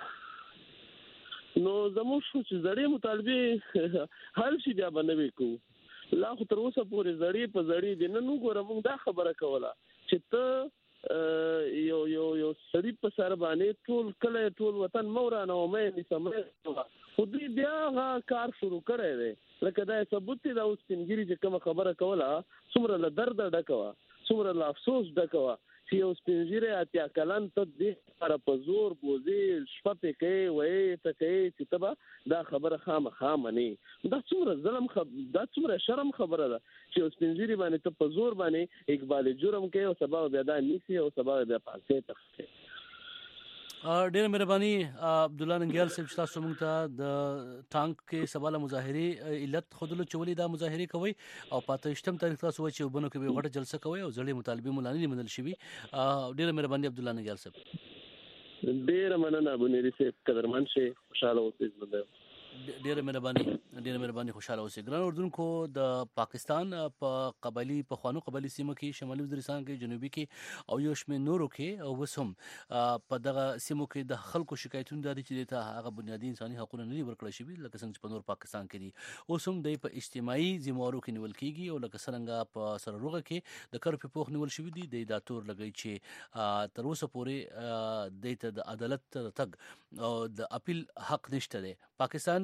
نو زموږ شو چې زړې مطالبه هر شي بیا باندې وکړو لا خو تر اوسه پورې زړې په زړې دي نن وګورم موږ دا خبره کوله چې ته یو یو یو سړی په سر باندې ټول کله ټول وطن مورانه او مې سمره خو دې بیا غا کار شروع کړی دی لکه دا ثبوت دی دا اوس څنګه چې کوم خبره کوله څومره له درد ډکوا څومره له افسوس ډکوا چې اوس پنځیره اتیا کلن ته دې پر په زور بوزي شپه کوي وې ته کوي چې تبا دا خبره خامخا مني دا څومره ظلم خب دا څومره شرم خبره ده چې اوس پنځیره باندې ته په زور باندې اقبال جرم کوي او سبا بیا دا نیسی او سبا بیا پاسه تخته ډېر مهرباني عبد الله ننګیال صاحب تاسو موږ ته د ټانک کې سواله مظاهره علت خودلو چولې دا مظاهره کوي او پاتېشتم تاریخ تاسو چې وبنو کې غټه جلسه کوي او ځلې مطالبه مولاني منل شي ډېر مهرباني عبد الله ننګیال صاحب ډېر مننه ابو نيري صاحب قدرمن شي خوشاله اوسئ ډیره مهرباني ډیره مهرباني خوشاله اوسئ. ګران اردوونکو د پاکستان په قبایلی په خوانو قبایلی سیمه کې شمالي وزیرستان کې جنوبي کې او یو شمېر نورو کې او وسم په دغه سیمو کې د خلکو شکایتونه دي چې ته هغه بنیادي انساني حقوقونه نه ورکړل شوي لکه څنګه چې په نور پاکستان کې دي. اوس هم د په اجتماعي ذمہوارو کې نیول کیږي او لکه څنګه په سرروغه کې د کار په پوښ نیول شوی دي د داتور لګی چې تر اوسه پورې د ته د عدالت تګ او د اپیل حق نشته دی. پاکستان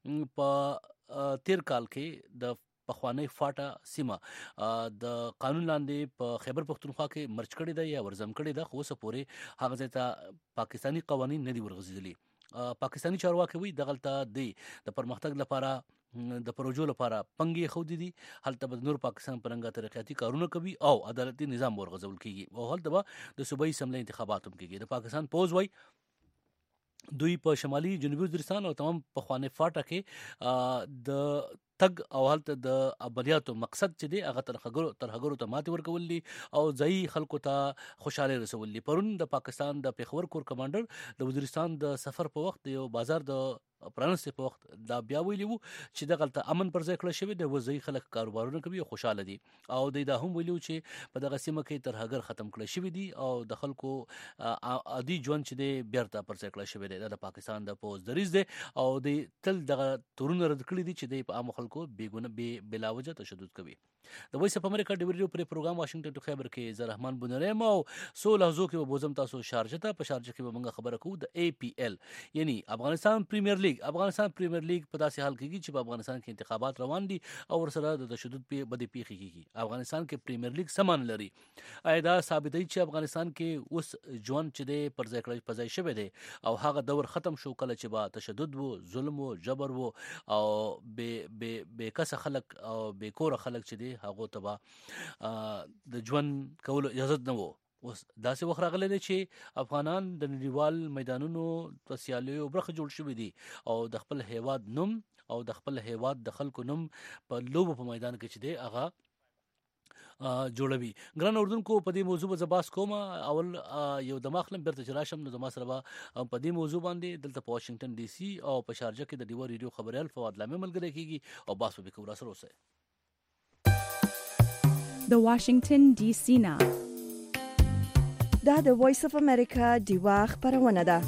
په تیر کال کې د پخوانی فاټا سیمه د قانون لاندې په خیبر پختونخوا کې مرچ کړی دی یا ورزم کړی دی خو اوسه پورې هغه ځای ته پاکستانی قوانین نه دي ورغځېدلي. پاکستانی چارواکي وایي دغلته دی د پرمختګ لپاره د پروژو لپاره پنګي خو دي هلته به نور پاکستان پرنګا ترقیاتي کارونه کوي او عدالتي نظام ورغځول کیږي او هلته به د صوبایي اسمبلی انتخابات هم کیږي. د پاکستان پوز وایي دوی په شمالي جنوبي وزیرستان او تمام په خوانه فاټا کې د تګ او هلته د عملیاتو مقصد چې دی هغه ترخګرو ترخګرو ته ماتې ورکول دي او ځای خلکو ته خوشاله رسول دي. پرون د پاکستان د پیښور کور کمانډر د وزیرستان د سفر په وخت یو بازار د پرانسته په وخت دا بیا ویلی وو چې د غلطه امن پر ځای کړی شوی د وځي خلک کاروبارونه کوي او خوشاله دي او د دا هم ویلو چې په دغه سیمه کې ترهګر ختم کړی شوی دي او د خلکو عادي ژوند چې دی بیرته پر ځای کړی شوی دی. د پاکستان د پوز دریز دی او د تل دغه تورونه رد کړی دي چې د عام خلکو بیګونه به بلا وجه تشدد کوي. د وایس اف امریکا د ویډیو پر پروګرام واشنگټن ټو خیبر کې زه رحمان بنریم او سو لحظو کې بوزم تاسو شارجه ته په شارجه کې به موږ خبره کوو د ای پی ایل یعنی افغانستان پریمیر لیگ. افغانستان پریمیر لیگ په داسې حال کې چې په افغانستان کې انتخابات روان دي او ورسره د تشدد په بدی پیښې کیږي. افغانستان کې پریمیر لیگ سامان لري. ایدا ثابتوي چې افغانستان کې اوس ژوند چې دی پر ځای کړی پځای شوی دی او هغه دور ختم شو کله چې با تشدد وو ظلم وو جبر وو او به به به کس خلک او به کور خلک چې دی هغه تبا د ژوند کولو اجازه نه وو. اوس داسې وخت راغلی دی چې افغانان د نړیوال میدانونو په سیالیو برخه جوړ شوي دي او د خپل هیواد نوم او د خپل هیواد د خلکو نوم په لوبو په میدان کې چې دی هغه جوړوي. ګران اردوونکو په دې موضوع به بحث کوم. اول یو د ماخلم برته چې راشم نو زما سره به په دې موضوع باندې دلته په واشنگټن ډي سي او په شارجه کې د ډیو ریډیو خبريال فواد لامه ملګری کیږي او بحث به کوو سره اوسه. د واشنگټن ډي سي نه دا د وایس اف امریکا دیوا خبرونه ده.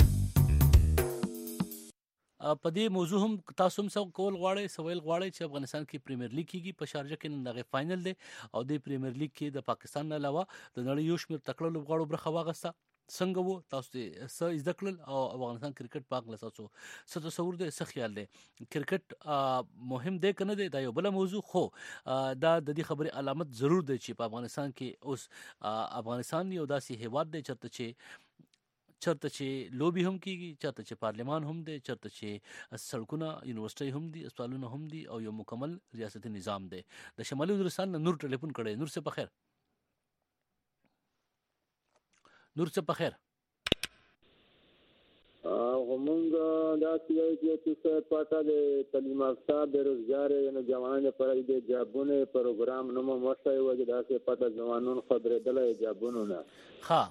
په دې موضوع هم تاسو هم څو کول غواړئ سوال غواړئ چې افغانستان کې پریمیر لیګ کیږي په شارجه کې نن دغه فائنل دی او د پریمیر لیګ کې د پاکستان نه علاوه د نړۍ یو شمېر تکړه لوبغاړو برخه واغسته. څنګه وو تاسو ته څه زده کړل او افغانستان کرکټ پاک له تاسو څه تصور دی څه خیال دی؟ کرکټ مهم دی کنه دی دا یو بل موضوع خو دا د دې خبرې علامت ضرور دی چې په افغانستان کې اوس افغانستان یو داسې هیواد دی چرته چې چرته چې لوبي هم کیږي چرته چې پارلیمان هم دی چرته چې سړکونه یونیورسيټي هم دي اسپیټالونه هم دي او یو مکمل ریاستي نظام دی. د شمالي وزیرستان نور ټلیفون کړي. نور څه بخیر نور څه بخیر همونګه دا چې چې پاتا د تعلیم یافته بیروزګار نه ځوانان پر دې جابونه پروګرام نوم مشای وځي دا چې پاتا ځوانان خبرې دلای جابونه نه ها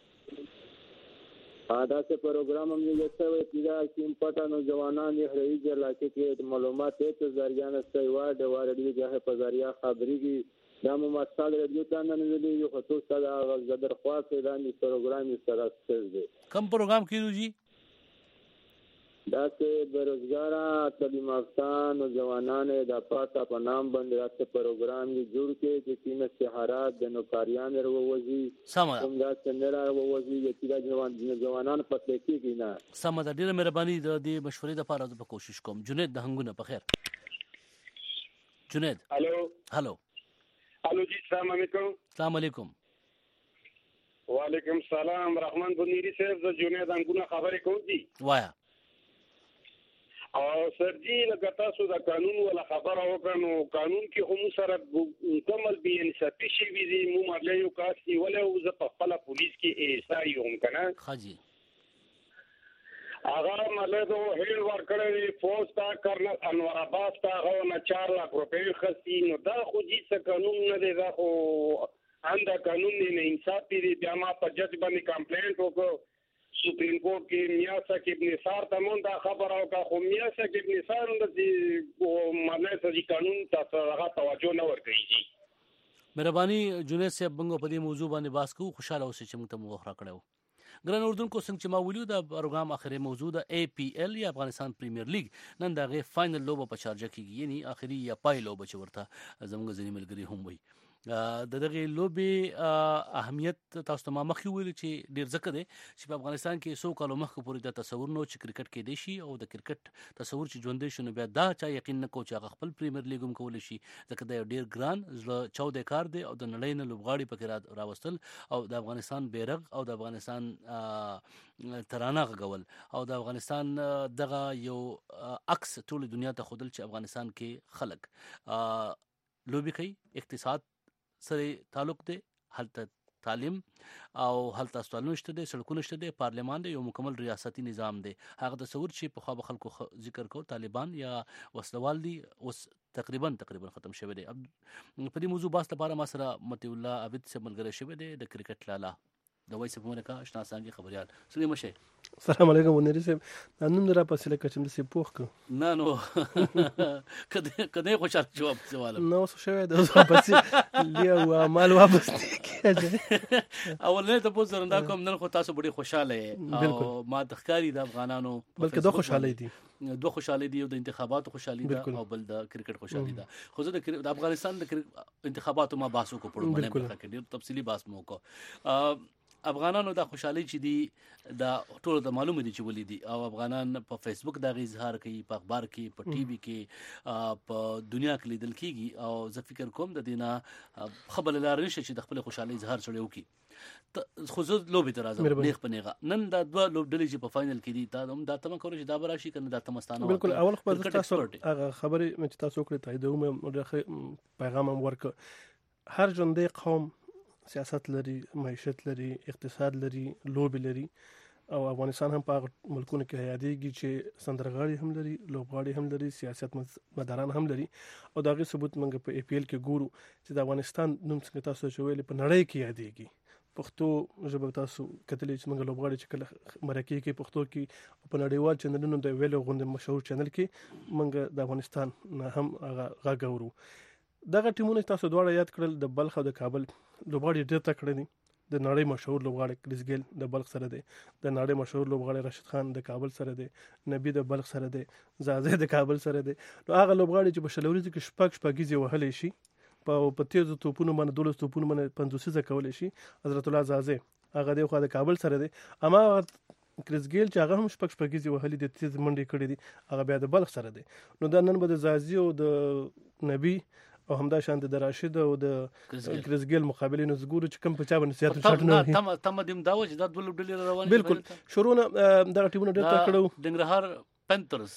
دا چې پروګرام هم یې څه وي دا چې پاتا نو ځوانان یې هرې ځلکه کې معلومات ته ځریان استوي د وارډي ځای په ذریعہ خبريږي دا مو مستال ریډیو ته نه ویلي یو خطو سره غزدر خواص دا ني پروګرام یې سره ستل کم پروګرام کیږي جی دا چې بیروزګار تعلیم یافته نوجوانان د پاتا په نام باندې راځي پروګرام یې جوړ کې چې کینه استخارات د نوکاریان وروځي سم دا څنګه وروځي چې دا ځوان ځوانان پته کېږي نه سم دا ډیره مهرباني د دې مشورې لپاره زه کوشش کوم. جنید د هنګونه په خیر. جنید الو هالو الو جی السلام علیکم. السلام علیکم. وعلیکم السلام. رحمان بنيري صاحب د جنید هنګونه خبرې کوم دي وایا او سرجی لکه تاسو د قانون ولا خبره وکړو قانون کې هم سره مکمل بي انصافي شي وي مو مرله یو کاسي ولا ز په خپل پولیس کې ایسای هم کنه خاجي هغه مرله دو هیل ور کړی فوج تا کرنل انور عباس تا غو نه چار لک روپۍ خسي نو دا خو دې څه قانون نه دی دا خو انده قانون نه انصاف دی بیا ما په جج باندې کمپلینټ وکړ سپریم کورټ کې میاسا کې ابن نثار تمون دا خبر او کا خو میاسا کې ابن نثار د معنی ته قانون تاسو هغه توجه نه ورکړي. مهرباني جنید صاحب موږ په دې موضوع باندې باس کوو. خوشاله اوسئ چې موږ ته مو وخت راکړو. ګران اردوونکو څنګه چې ما ویلو د پروګرام اخري موضوع د ای پی ایل یا افغانستان پریمیر لیګ نن د غي فائنل لوبه په شارجه کې یعنی اخري یا پای لوبه چې ورته زموږ ځینې ملګری هم وي. د دغه لوبې اهمیت تاسو ته ما مخکې ویل چې ډیر ځکه دی چې په افغانستان کې څو کالو مخکې پورې د تصور نو چې کرکټ کې دی شي او د کرکټ تصور چې ژوندې شنو بیا دا چا یقین نه کو چې هغه خپل پریمیر لیګ هم کول شي ځکه دا ډیر ګران زړه چاودې کار دی او د نړۍ نه لوبغاړي پکې راوستل او د افغانستان بیرغ او د افغانستان ترانه غول او د افغانستان دغه یو عکس ټول دنیا ته خودل چې افغانستان کې خلک لوبي کوي اقتصاد سره تعلق دی هلته تعلیم او هلته استادانو شته دي سړکونه شته دي پارلمان دی یو مکمل ریاستي نظام دی هغه تصور چې په خو خلکو ذکر کو طالبان یا وسلوال دي اوس تقریبا تقریبا ختم شوی دی. په دې موضوع باس لپاره ما سره متي الله عبد سے ملګری شوی دی د کرکټ لالا د وایس اف امریکا آشنا څنګه خبريال سلیم مشه. السلام علیکم ونری صاحب نن را پاسه لکه چې د سی پوخ کو نه نو کده کده خوشاله جواب سوال نو شوی د پاسه لیا مال واپس کیږي اول نه ته پوز زرنده کوم نن خو تاسو ډېر خوشاله او ما د ښکاری د افغانانو بلکې دوه خوشاله دي دوه خوشاله دي او د انتخاباتو خوشالي ده او بل د کرکټ خوشالي ده. خو زه د افغانستان د انتخاباتو ما باسو کو پړو باندې کې ډېر تفصیلی باس مو کو. افغانانو د خوشحالي چې دي د ټولو د معلومه دي چې ولې دي او افغانان په فیسبوک دا غي اظهار کوي په اخبار کې په ټي وي کې په دنیا کې لیدل کیږي او زه فکر کوم د دینه خبر لار نشي چې د خپل خوشحالي اظهار چړیو کی خو زه لوبې تر راځم نیخ پنيغه نن دا دوه لوبډلې چې په فائنل کې دي دا هم دا تم کول چې دا براشي کنه دا تمستانه بالکل اول خو تاسو هغه خبره چې تاسو کړی ته دوه پیغام هم ورک هر ژوندې قوم سیاست لري معیشت لري اقتصاد لري لوبي لري او افغانستان هم په ملکونو کې یادېږي چې سندرغاړي هم لري لوبغاړي هم لري سیاست مداران هم لري او دا غي ثبوت منګه په ای پی ایل کې ګورو چې د افغانستان نوم څنګه تاسو شویل په نړۍ کې یادېږي. پښتو ژبه تاسو کتلې چې موږ لوبغاړي چې کله مرکه کې پښتو کې په نړیوال چینلونو د ویلو غونډه مشهور چینل کې موږ د افغانستان هم غاغورو. دغه ټیمونه تاسو دواړه یاد کړل د بلخ او د کابل لوبغاړي ډېر تکړه دي. د نړۍ مشهور لوبغاړي کریس ګیل د بلخ سره دی د نړۍ مشهور لوبغاړي راشد خان د کابل سره دی نبی د بلخ سره دی زازه د کابل سره دی. نو هغه لوبغاړي چې په شلوري کې شپږ شپږیزي وهلې شي په پتیزو توپونو باندې دولس توپونو باندې پنځوسیزه کولې شي حضرت الله زازه هغه دی خو د کابل سره دی. اما کریس ګیل چې هغه هم شپږ شپږیزي وهلې د تیز منډي کړې دي هغه بیا د بلخ سره دی. نو دا نن به د زازي او د نبی او همدا شان د راشد او د کریس ګیل مقابله نو زګورو چې کوم په چا باندې سیاست شټ نه تم تم دیم دا و چې دا ډول ډول روان بالکل شروع نه دا ټیمونه ډېر تکړه د ننګرهار پنترز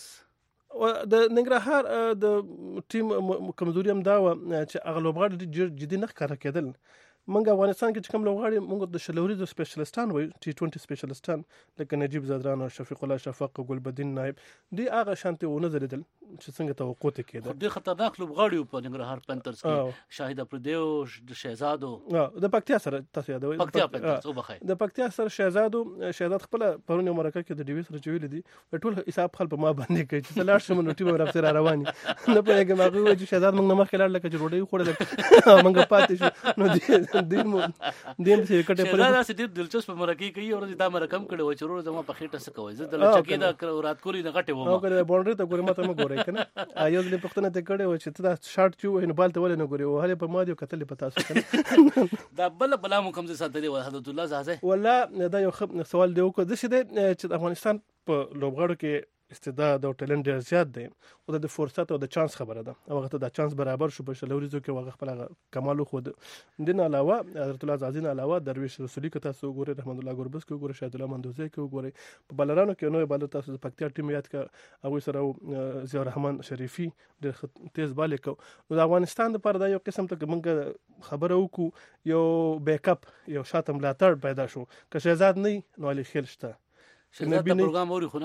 د ننګرهار د ټیم کمزوري هم دا و چې هغه لوبغاړي جدي نه ښکاره کېدل. منګ افغانستان کې چې کوم لوبغاړي موږ د شلوري سپیشلیستان وایو ټي ټوئنټي سپیشلیستان لکه نجیب زادران او شفیق الله شفق او ګلبدین نائب دی هغه شانتي ونه زریدل چې څنګه توقع ته کېده. ډېر خطرناک لوبغاړي په ننګرهار پنترز کې شاهد افریدیو د شهزادو د پکتیا سره تاسو یادوي پکتیا پنترز او بخای د پکتیا سره شهزادو شهزاد خپل پرونه مرکه کې د ډیوی سره چویل دي ټول حساب خپل په ما باندې کوي چې لاړ شم نو ټیم ورپ سره رواني نه پېګم هغه چې شهزاد موږ نه مخ کړل لکه چې روډي خوړل موږ پاتې شو نو دې دیم چې کټه پر دا چې ډېر دلچسپ مرکه کوي او دا مرکم کړي و چې ورو زما په خېټه څه کوي زه د لچکی دا رات کولی نه غټه و ما کړه باونډري ته ګورم ته مې ګورې کنه ایو دې پختنه ته کړي و چې دا شارټ چو نه بالته ولې نه ګوري او هله په ما دی کتل په تاسو کنه دا بل بلا مو کوم څه ساتلی و حضرت الله زازه ولا دا یو سوال دی وکړه چې افغانستان په لوبغاړو کې استعداد او ټالنت ډېر زیات دی او د فرصت او د چانس خبره ده او هغه ته د چانس برابر شو په شلوريزو کې هغه خپل کمال خو د نه علاوه حضرت الله عزیز علاوه درویش رسولي کې تاسو وګورئ رحمت الله ګوربس کې وګورئ شهید الله مندوزي کې وګورئ په بلرانو کې نو بل تاسو د پکتیا ټیم یاد ک او سره ضیاء الرحمن شریفي ډېر تیز بالي کو نو د افغانستان لپاره دا یو قسم ته موږ خبره وکړو یو بیک اپ یو شاته ملاتړ پیدا شو که شهزاد نه نو علي خیل شته شهزاد د پروګرام اوري خو نه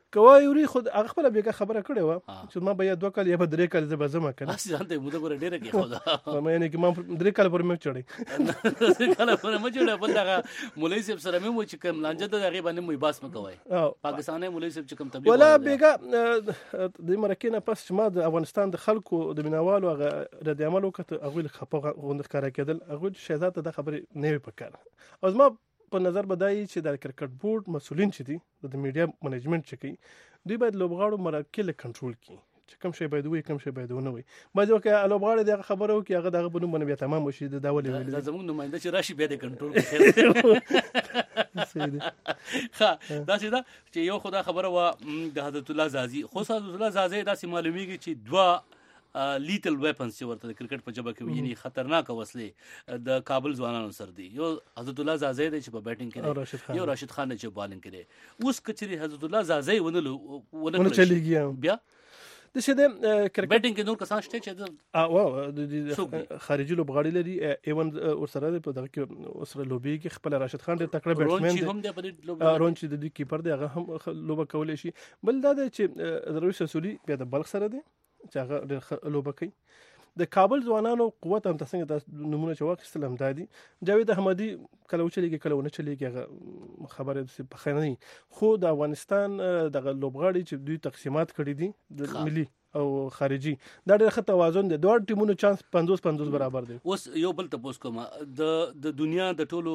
کوي یوري خود هغه خپل بیګه خبره کړې و چې ما به یا دوه کال یا به درې کال زه به زما کنه اسی ځان ته موږ ګره ډیره کې خدا ما یعنی چې ما درې کال پر مې چړې درې کال پر مې چړې بل دا مولوی صاحب سره مې و چې کوم لانجه د هغه باندې مې باس مکوي پاکستاني مولوی صاحب چې کوم تبلیغ ولا بیګه د مرکه نه پس چې ما د افغانستان د خلکو د مینوالو هغه رد عمل وکړ هغه خپه غوند ښکارا کېدل هغه شهزاده د خبرې نه وکړ او ما په نظر بدای چې د کرکټ بورډ مسولین چې دي د میډیا منیجمنت چې کوي دوی باید لوبغاړو مرکه له کنټرول کړي چې کوم شی باید وي کوم شی باید ونه وي باید وکړي لوبغاړي دغه خبره وکړي هغه دغه بنو باندې بیا تمام وشي د داولې ویل دا زموږ نماینده چې راشي بیا د کنټرول کوي ها دا چې دا چې یو خدا خبره وا د حضرت الله زازي خو حضرت الله زازي دا سي معلومیږي چې دوا لیتل ویپنز چې ورته د کرکټ په جبه کې یعنی خطرناک وسلې د کابل ځوانانو سره دي یو حضرت الله زازي دی چې په بیټینګ کوي یو راشد خان چې بالینګ کوي اوس کچري حضرت الله زازي ونه ونه چلیږي بیا د شه د کرکټ بیټینګ کې نور کسان شته چې ا واو د خارجي لوبغاړي لري ایون ورسره په دغه کې سره لوبي کې خپل راشد خان ډېر تکړه بیټسمن دی رون چې د دې کیپر دی هغه هم لوبه کولای شي بل دا چې درویش رسولي بیا د بلخ سره دی چې هغه ډېر لوبه کوي د کابل ځوانانو قوت هم تاسو څنګه نمونه چې واخیستل هم دادي جاوید احمدي کله وچلیږي کله ونه چلیږي هغه خبره په خنني خو د افغانستان د لوبغاړي چې دوی تقسیمات کړي دي د ملي او خارجي دا ډېر ښه توازن دی دوه ټیمونو چانس پنځوس پنځوس برابر دی اوس یو بل تاسو کوم د د دنیا د ټولو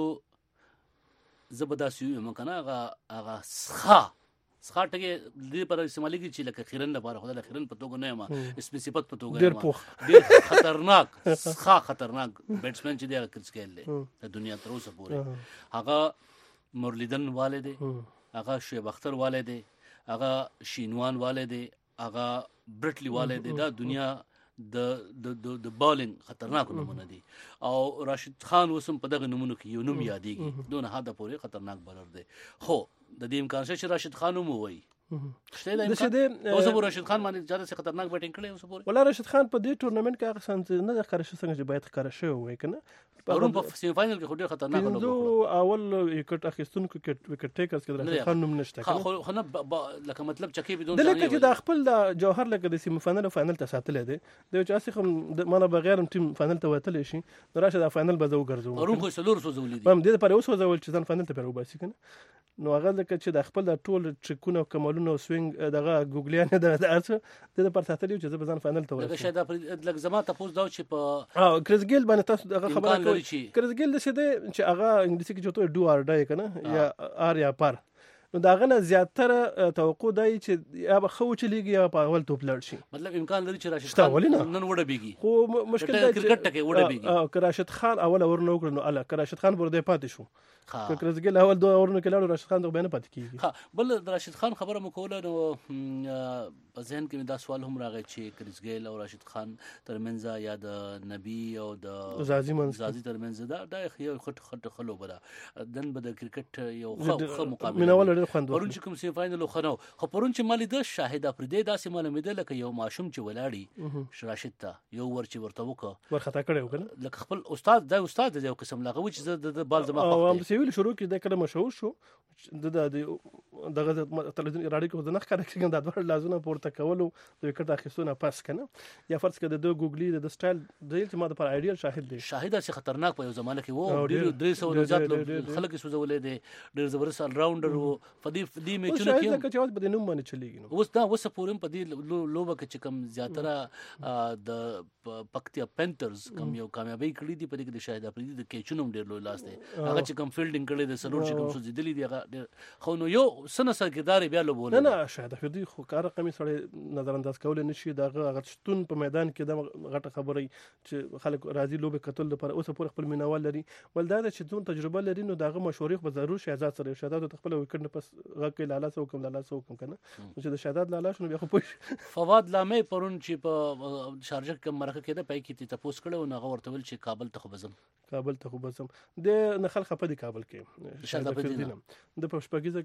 زبردست یو مکنه هغه هغه ښه ښه ټکی د پر استعمالي کې چې لکه خیرن لپاره خدای خیرن په توګه نه ما سپیسیفیک په توګه ډېر پوخ ډېر خطرناک ښه خطرناک بیټسمن چې دی هغه کرسکیل دی د دنیا تر اوسه پورې هغه مرلیدن والد دی هغه شعیب اختر والد دی هغه شینوان والد دی هغه برټلی والد دی دا دنیا د د د بالینګ خطرناک نمونه دي او راشد خان وسم په دغه نمونه کې یو نوم یادېږي دونه حد پورې خطرناک بالر دی خو د دې امکان شته چې راشد خان مو وایي شته د امکان اوس به راشد خان باندې زیاته خطرناک بیټینګ کړي اوس پورې ولا راشد خان په دې ټورنمنت کې هغه سنت نه ښکار شو څنګه چې باید ښکار شي وای کنه پرون په سیمی فائنل کې خوري خطرناک لوبه اول وکټ اخیستونکو کې وکټ ټیکرز کې راشد خان نوم نشته خو خو نه لکه مطلب چکی بدون ځان لکه چې د خپل د جوهر لکه د سیمی فائنل او فائنل ته ساتل دي د چې اسی خو مانه بغیر ټیم فائنل ته وتل شي راشد فائنل به زو ګرځو پرون خو سلور سو زولې دي هم دې پر اوس زول چې ځان فائنل ته پر وباسي کنه نو هغه لکه چې د خپل د ټول ټریکونه او کمالونه او سوینګ دغه ګوګلیان د ارڅ د پر ساتل چې ځان فائنل ته ورسېږي لکه شاید لکه زما تاسو دا چې په اه کریس ګیل باندې تاسو دغه خبره کوي کریس ګیل د څه دی چې هغه انګلیسي کې چوتو ډو ار ډای کنه یا ار یا پر نو دا غنه زیاتره توقع دی چې یا به خو چلیږي یا په اول توپ لړ شي مطلب امکان لري چې راشد خان نن وړه بیږي خو مشکل دی کرکټ ټکي وړه بیږي او که راشد خان اول اور نو کړ نو اله که راشد خان ورده پاتې شو که کریس ګیل اول دوه اورونه کې لاړو راشد خان دغه نه پاتې کیږي ها بل راشد خان خبره مو کوله نو په ذهن کې دا سوال هم راغی چې کریس ګیل او راشد خان ترمنځ یا د نبی او د زازي منځ زازي ترمنځ دا د یو خټ خټ خلو بره دن به د کرکټ یو ښه مقابله مینوال ډېر خوند پرون چې کوم سیمی فائنل خو نو خو پرون چې مالي د شاهد افریدي داسې معلومه ده لکه یو ماشوم چې ولاړی راشد ته یو ور چې ورته وکړه ورخطا کړو کنه لکه خپل استاد د استاد د یو قسم لغه چې د بال زما خو هم سیویل شروع کې د کله مشهور شو د دغه تلویزیون راډیو کې د نخ کار کې د دوه لازمه پورته کولو د وکټ اخیستونه پاس کنه یا فرض کړه د ګوګلی د سټایل د چې ما د پر ایډیال شاهد دی شاهد چې خطرناک په یو زمانه کې وو ډېر درې سو نه زیات خلک سوزولې دي ډېر زبردست ال راونډر وو فدی فدی میچونه کې چې اوس په نوم باندې چلیږي نو اوس دا اوس پورم په دې لوبه کې چې کم زیاتره د پکتیا پینترز کم یو کامیابی کړې دي په دې کې د شاهد افریدي د کیچونم ډېر لوی لاس دی هغه چې کم فیلډینګ کړي د سلور چې کم سوزیدلی دی هغه خو نو یو سنه سرګرداري بیا لوبول نه نه شاهد افریدي خو کار رقمي سره نظر انداز کول نه شي دا هغه شتون په میدان کې د غټه خبره چې خلک راضي لوبه کتل لپاره اوس پور خپل مینوال لري ول دا چې دون تجربه لري نو داغه مشورې خو ضرور شهزاد سره شهزاد خپل وکړ نه پس غکه لاله سو کوم لاله سو کوم کنه چې د شهزاد لاله شنو بیا خو پوه فواد لامې پرون چې په شارجه کې مرکه کېده پای کې ته پوس کړو نو هغه ورته ول چې کابل ته خو بزم کابل ته خو بزم د نخل خپه دي کابل کې شهزاد افریدي د پښپګیزه کې ټیم کې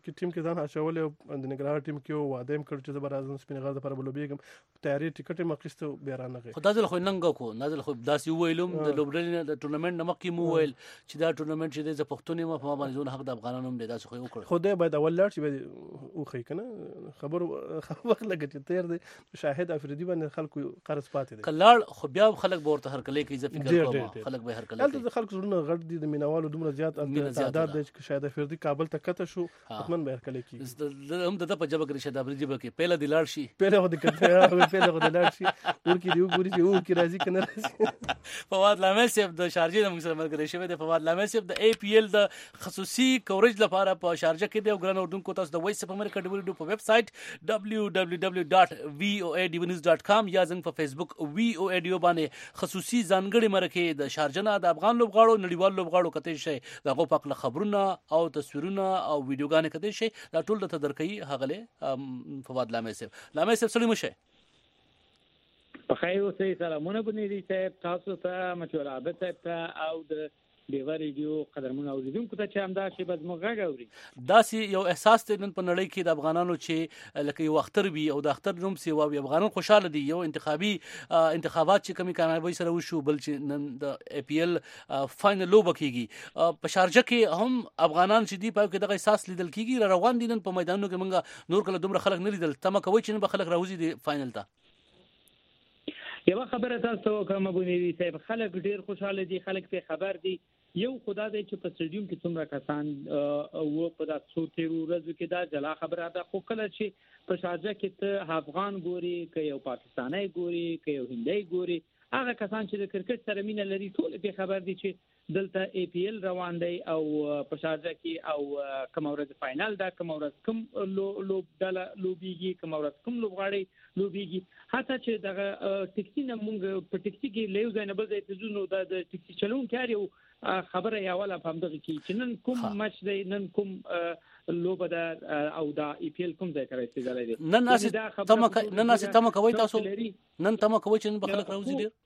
ځان اچولې او د نګرهار ټیم کې واده هم کړ چې زه به راځم سپین غر دپاره به لوبېږم تیاري ټیکټ یې مې اخیسته بیا رانغی خو دا ځل خو ننګه کو دا ځل خو داسې وویلم د لوبډلې نه د ټورنمنټ نه مخکې مو وویل چې دا ټورنمنټ چې دی زه پښتون یم په ما باندې زونه حق د افغانانو هم دی داسې خو یې وکړل خو دی باید اول لاړ شي بیا وښیي که نه خبرو وخت لګه چې تېر دی شاهد افریدي باندې خلکو قرض پاتې دی که لاړ خو بیا خلک به ورته هرکلی کوي زه فکر کوم خلک به هرکلی کوي هلته د خلکو زړونه غټ دي د مینوالو دومره زیات تعداد دی چې شاید افریدي کابل ته کته شو حتما به هرکلی کېږي هم د ده په ژبه کې شاید افریدي ژبه کې پهله دې لاړ شي پهله خو دې کته پهله خو دې لاړ شي ورکې دې وګوري چې ورکې راځي که نه راځي فواد لامل صاحب د شارجې نه موږ سره ملګری شوی دی فواد لامل صاحب د ای پی ایل د خصوصي کوریج لپاره په شارجه کې دی او ګران اردوونکو تاسو د وایس اف امریکا ډبلیو په ویب سایټ دبلیو دبلیو دبلیو ډاټ وی او ای ډی نیوز ډاټ کام یا زنګ په فیسبوک وی او ای ډی باندې خصوصي ځانګړي مرکه د شارجه نه د افغان لوبغاړو نړیوال لوبغاړو کته شي دغه په خپل خبرونه او تصویرونه او ویډیوګانې کته شي دا ټول د تدرکې هغله فواد لامل صاحب لامل صاحب سلام شه بخیر اوسئ سلامونه بنيري صاحب تاسو ته مشور عابد صاحب ته او د دیوه ریډیو قدرمنو اوریدونکو ته چې همدا شی بد مغه غوري داسې یو احساس دی نن په نړۍ کې د افغانانو چې لکه یو اختر وي او د اختر نوم سی واوي افغانان خوشاله دي یو انتخابي انتخابات چې کمی کامیابی سره وشو بل چې نن د ای پی ایل فائنل لوب کیږي په شارجه کې هم افغانان چې دی په کې دغه احساس لیدل کیږي را روان دي نن په میدانونو کې منګه نور کله دومره خلک نه لیدل تمه کوي چې نن به خلک راوځي د فائنل ته یو خبره تاسو کوم بنيري صاحب خلک ډیر خوشاله دي خلک په خبر دي یو خدا دې چې په سټډیوم کې څومره کسان او په تاسو تیر ورځو کې دا جلا خبره ده خو کله چې په شارجه کې ته افغان ګوري که یو پاکستاني ګوري که یو هندي ګوري هغه کسان چې د کرکټ سره مینه لري ټول په خبر دي چې دلته ای پی ایل روان دی او په شارجه کې او کوم ورځ فائنل دا کوم ورځ کوم لوب ډاله لوبيږي کوم ورځ کوم لوبغاړي لوبيږي حتی چې دغه ټیکسي نه مونږ په ټیکسي کې لیو ځای نه بل ځای ته ځو دا د ټیکسي چلون کار یو خبره یا ولا په همدغه کې چې نن کوم ماچ دی نن کوم لوب ده او دا ای پی ایل کوم ځای ته راځي دی نن اسه تمه نن اسه تمه کوي تاسو نن تمه کوي چې په خلک راوځي ډیر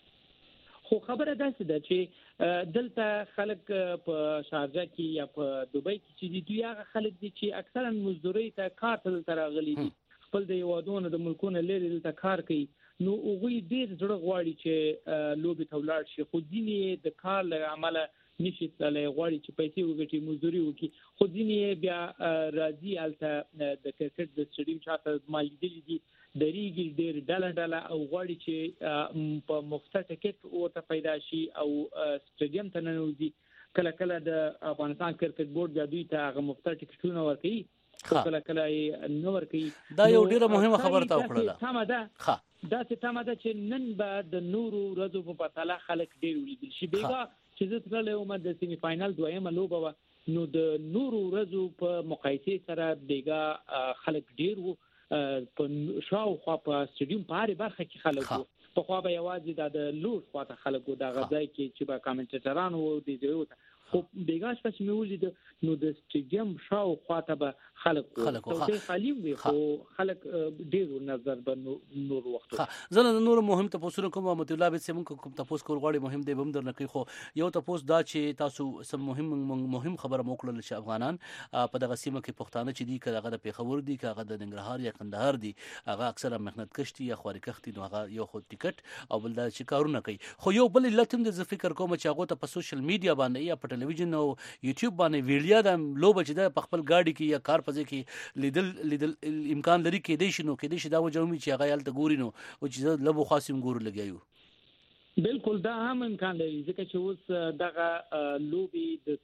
خو خبره داسې ده چې دلته خلک په شارجه کې یا په دوبۍ کې چې دوی هغه خلک دي چې اکثرا مزدوري ته کار ته راغلي دي خپل د یوادونو د ملکونو لري دلته کار کوي نو هغه ډیر زړه غواړي چې لوبي ته ولاړ شي خو ځینې د کار له عمله نشي تللی غواړي چې پیسې وګټي مزدوري وکړي خو ځینې بیا راځي هلته د کرکټ د سټډیوم چاته مالګدلي دي دریږي ډېر ډله ډله او غواړي چې په مفته ټکټ ورته پیدا شي او سټډیوم ته ننوځي کله کله د افغانستان کرکټ بورډ بیا دوی ته هغه مفته ټکټونه ورکوي کله کله نه ورکوي دا یو ډېره مهمه خبره تا وکړله سمه ده دا چې تمه ده چې نن به د نورو ورځو په پرتله خلک ډېر ولیدل شي بیګا چې زه تللی وم د سیمي فائنل دویمه لوبه وه نو د نورو ورځو په مقایسې سره بیګا خلک ډېر وو په شاوخوا په سټډیوم په هرې برخه کې خلک وو پخوا به یوازې د لوډ خواته خلک وو دغه ځای کې چې به کامنټیټران وو د ځایو ته خو بیګا شپه چې مې ولید نو د سټډیوم شاوخوا ته به خلک وو ته خالی وي خو خلک ډېر نظر به نور وخت زه د نور مهم تاسو کوم محمد الله به سم کوم تاسو کول غواړي مهم دی بم درنه کوي خو یو تاسو دا چې تاسو سم مهم مهم خبره موکړل چې افغانان په دغه سیمه کې پښتانه چې دي کله د پیښور دي کله د ننګرهار یا کندهار دي هغه اکثره مهنت کشتي یا خواري کښتي نو هغه یو خو ټیکټ او بل دا چې کارونه کوي خو یو بل لته د فکر کوم چې هغه ته په سوشل میډیا باندې یا په ټلویزیون او یوټیوب باندې ویډیو د لوب چې د خپل گاډي کې یا کار پځې کې لیدل لیدل امکان لري کې دی شنو کې دی چې دا وجومي چې هغه یالته ګوري نو او چې لبو خاصم ګور لګیو بالکل دا هم امکان لري ځکه چې اوس دغه لوبي د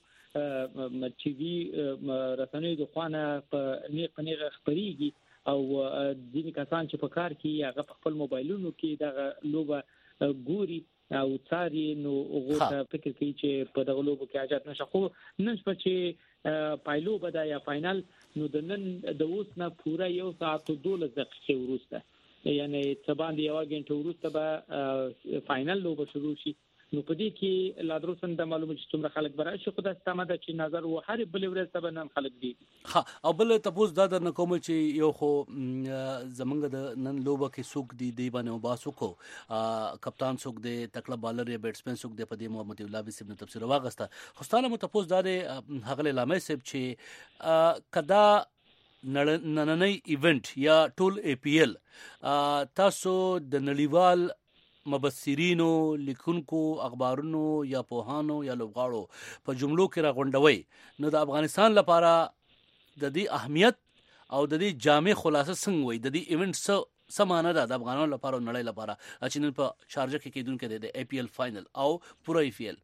څو ټي وي رسنیو د خوانه په نیغ نیغ خبريږي او ځینې کسان چې په کار کې هغه په خپل موبایلونو کې دغه لوبه ګوري او څاري نو هغه ته فکر کوي چې په دغه لوبو کې حاجت نشه خو نن شپه چې پایلو بدا یا فائنل نو د نن د اوس نه پوره یو ساعت او دولس دقیقې وروسته یعنی څه باندې یو غنټه وروسته به فائنل لوبه شروع شي نو په دې کې لا دروسن د معلومات چې څومره خلک براشي خو د استماده چې نظر و هر بل ورځ ته نن خلک دي ها او بل تاسو دا د نکوم چې یو خو زمنګ د نن لوبه کې سوق دی دی باندې وباسو کو کپتان سوق دی تکړه بالر یا بیټسمن سوق دی په دې محمد الله بي سیب تفسیر واغسته خو ستانه مو تاسو دا هغه لامه سیب چې کدا نننی ایونت یا ټول ای پی ایل تاسو د نړیوال مبصرینو لیکونکو اخبارونو یا پوهانو یا لوبغاړو په جملو کې راغونډوي نو د افغانستان لپاره د دې اهمیت او د دې جامع خلاصه څنګه وي د دې ایونت څه سمانه ده د افغانانو لپاره نړۍ لپاره چې نن په شارجه کې کېدونکې د ای پی ایل فائنل او پوره ای پی ایل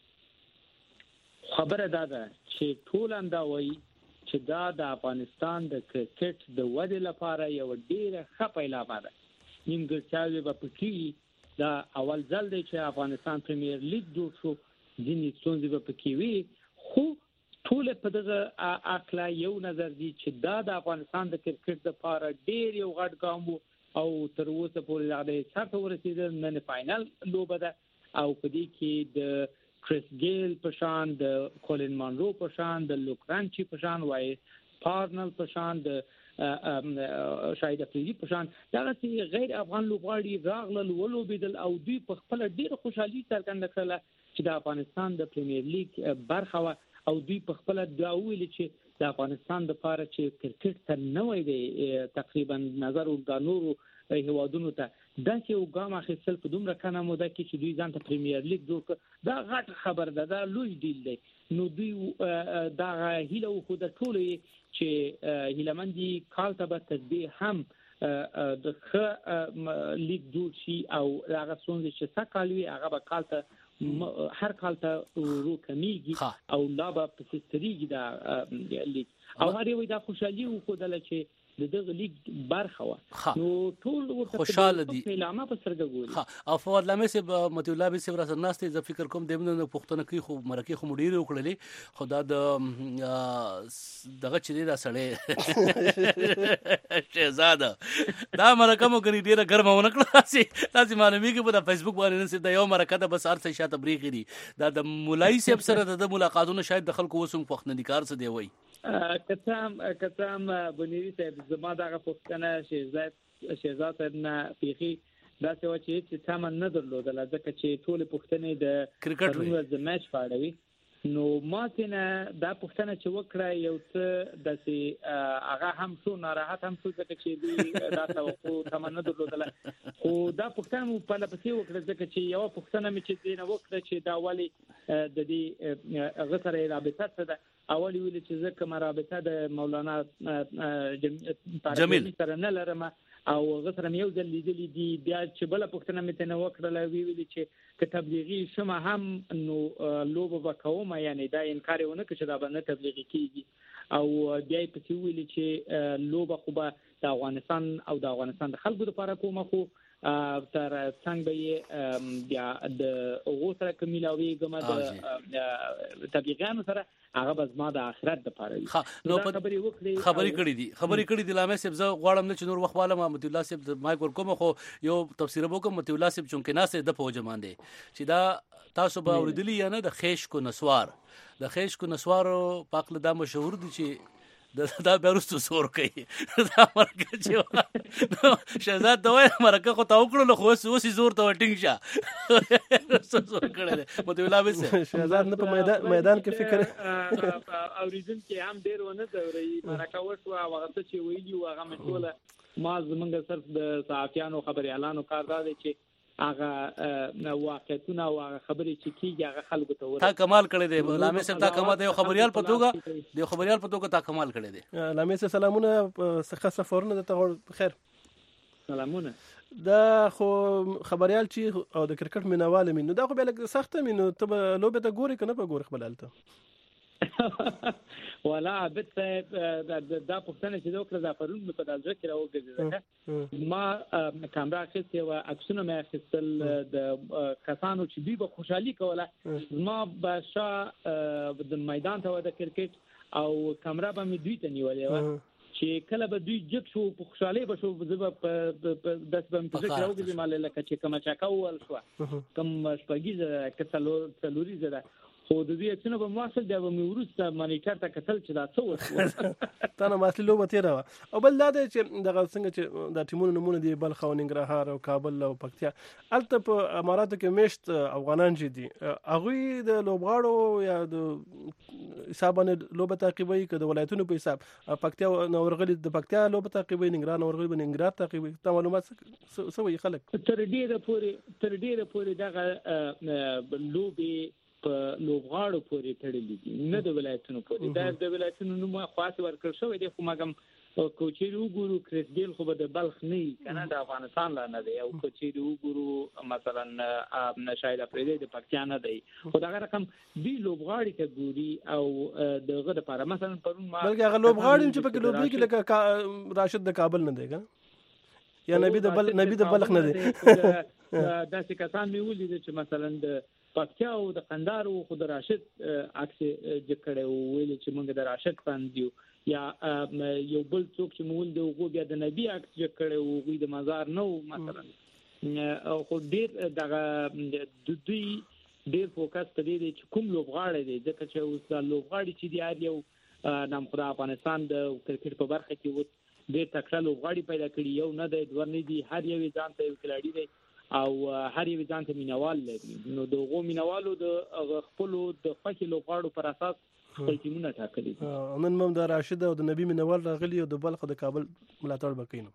خبره ده چې ټول انداوي چې دا د افغانستان د کرکټ د ودې لپاره یو ډیره ښه پیلامه ده نیمګړتیاوې به پکې دا اول ځل دی چې افغانستان پریمیر لیګ جوړ شو ځینې ستونزې به پکې وي خو ټول په دغه عقله یو نظر دی چې دا د افغانستان د کرکټ لپاره ډیر یو غټ ګام او تر اوسه پورې دا د څه ورسېدل نن فائنل لوبه ده او په دې کې د کریس گیل په شان د کولین مانرو په شان د لوکرانچی په شان وای پارنل په شان د شاید افریدي په شان دا چې غیر افغان لوبغاړي راغلل ولوبېدل او دوی په خپل ډیر خوشحالي څرګنده کړله چې د افغانستان د پریمیر لیګ برخه او دوی په خپل دا ویل چې د افغانستان لپاره چې کرکټ ته نوې دی تقریبا نظر وګانورو هیوادونو ته دا چې وګام اخیستل په دومره کنه موده کې چې دوی ځان ته پریمیر لیګ جوړ دا غټ خبر ده دا لوی ډیل دی نو دوی دا هیله خو د ټولې چې هیلمندي کال ته به تدبیر هم د ښه لیګ جوړ شي او هغه څنګه چې سکالوي هغه به کال ته هر کال ته ورو کمیږي او لا به پسستريږي دا لیګ او هر یو دا خوشالي خو دله چې دغه لیګ برخه و نو ټول ورته خوشاله دي اعلان په سرګ ګوري ها او فواد لامه سي متي الله بي سي ورسره ناشته ز فکر کوم دمنه پښتون کې خو مرکه خو مډیر وکړلې خدا د دغه چې دا سړی شهزاده دا مرکه مو کړی ډیره ګرمه ونکړه سي لازم معلومي کې په فیسبوک باندې نن دا یو مرکه ده بس ارڅ شاته بریغي دي دا د مولای سي سره د ملاقاتونو شاید د خلکو وسوم وخت نه کار څه دی وای کتام کتام بنيري صاحب زما دغه پښتنه شهزاد شهزاد نه پیخي دا څه و چې تمن نه درلودل ځکه چې ټول پښتنې د کرکټ د میچ فاړوي نو ماتنه دا پښتنه چې وکړه یو څه د سي هغه هم څو ناراحت هم څه ځکه چې دی دا توقع تمن نه درلودل خو دا پښتنه په لپسې وکړه ځکه چې یو پښتنه مې چې دینه وکړه چې دا ولی د دې غسر رابطه څه اولی ویل چې زه کوم رابطه د مولانا جمیل سره نه لرم او غسر یو ځل لیدلې دي بیا چې بل پښتنه مې نه وکړله وی ویل چې ک تبلیغي شمه هم نو لوب وکوم یعنی دا انکار ونه کړ دا باندې تبلیغي کیږي او بیا په ویل چې لوب خو به د افغانستان او د افغانستان د خلکو لپاره کومه خو تر څنګه بیا د اوغوسره کمیلاوي ګمه د تبلیغانو سره هغه بزما د آخرت د پاره ها نو خبري وکړي خبري کړې دي خبري کړې دي لامه سب زه غواړم چې نور وخت والا محمد الله سب مایک ورکوم خو یو تفسیر وکم محمد الله سب چونکه ناسه د پوجا باندې چې دا تاسو به اوریدلی یا نه د خیش کو نسوار د خیش کو نسوار پاکله دا مشهور دي چې دا بیرستو سور کوي دا مرکه چې شهزاد دوی مرکه خو تا وکړو خو اوسې زور ته ټینګ شه زور کړل مته ویلا به شهزاد نه په میدان میدان کې فکر اوریدل کې هم ډیر ونه دوري مرکه وشو هغه چې ویلی هغه مټوله ما زمونږ صرف د صحافیانو خبري اعلان وکړ دا چې هغه واقعیتونه او هغه خبرې چې کیږي هغه خلکو ته ورته تا کمال کړی دی لامه صاحب تا کمال دی خبريال په توګه دی خبريال په توګه تا کمال کړی دی لامه صاحب سلامونه څخه سفرونه ته خیر سلامونه دا خو خبريال چې او د کرکټ مینواله مين دا خو به لګ سخته مين ته لوبه ته ګوري کنه په ګور خپلالته ولا عبد صاحب دا پښتنه چې دوکره دا پرون په دازه کې راوګرځي ما کیمرا اخیستې او عکسونه مې اخیستل د کسانو چې دوی به خوشحالي کوله ما باشا د میدان ته د کرکټ او کیمرا به مې دوی ته نیولې و چې کله به دوی جګ شو په خوشاله به شو زه په داس به په فکر راوګم مال لکه چې کوم چاکا ول شو کوم شپږیزه کتلو تلوري زره خو د دې اکسنه په مواصل دی به مې ورسته مانیټر ته کتل چې دا څه وشو تا نه ماسلی لوبه تیره وه او بل دا دی چې دغه څنګه چې د ټیمونو نمونه دی بلخ او ننګرهار او کابل او پکتیا هلته په اماراتو کې میشت افغانان چې دي هغوی د لوبغاړو یا د حساب باندې لوبه تعقیبوي که د ولایتونو په حساب پکتیا نو ورغلي د پکتیا لوبه تعقیبوي ننګرهار نو ورغلي به ننګرهار تعقیبوي تا معلومات څه وایي خلک تر ډېره پورې تر ډېره پورې دغه لوبې په لوبغاړو پورې تړلې دي نه د ولایتونو پورې دا د ولایتونو نوم خاص ورکړ شوی دی خو مګم کوچېری وګورو کریس ګیل خو به د بلخ نه کنه د افغانستان لا نه دی او کوچېری وګورو مثلا نشاید افریدی د پاکستان نه دی خو دا رقم دی لوبغاړي ته ګوري او دغه لپاره مثلا پرون ما بلکې هغه لوبغاړي چې په لوبي کې لکه راشد د کابل نه دی کنه یا نبی د بل نبی د بلخ نه دی دا څه کسان مې ولید چې مثلا د پکتیا او د قندهار او خود راشد عکس جکړه ویل چې موږ د راشد فان دیو یا یو بل څوک چې مول دی وګو بیا د نبی عکس جکړه او غوی د مزار نو مثلا خو ډیر دغه د دوی ډیر فوکس ته دی چې کوم لوبغاړي دی ځکه چې اوس د لوبغاړي چې دی هر یو نام خدای افغانستان د کرکټ په برخه کې و ډیر تکړه لوبغاړي پیدا کړي یو نه دی دوه نه دی هر یو ځان ته یو کلاړي دی او هر یو ځان ته مینوال لري نو دغه مینوالو د خپل د فکر لوغاړو پر اساس خپل ټیمونه ټاکلي نن موږ د راشد او د نبی مینوال راغلي او د بلخ د کابل ملاتړ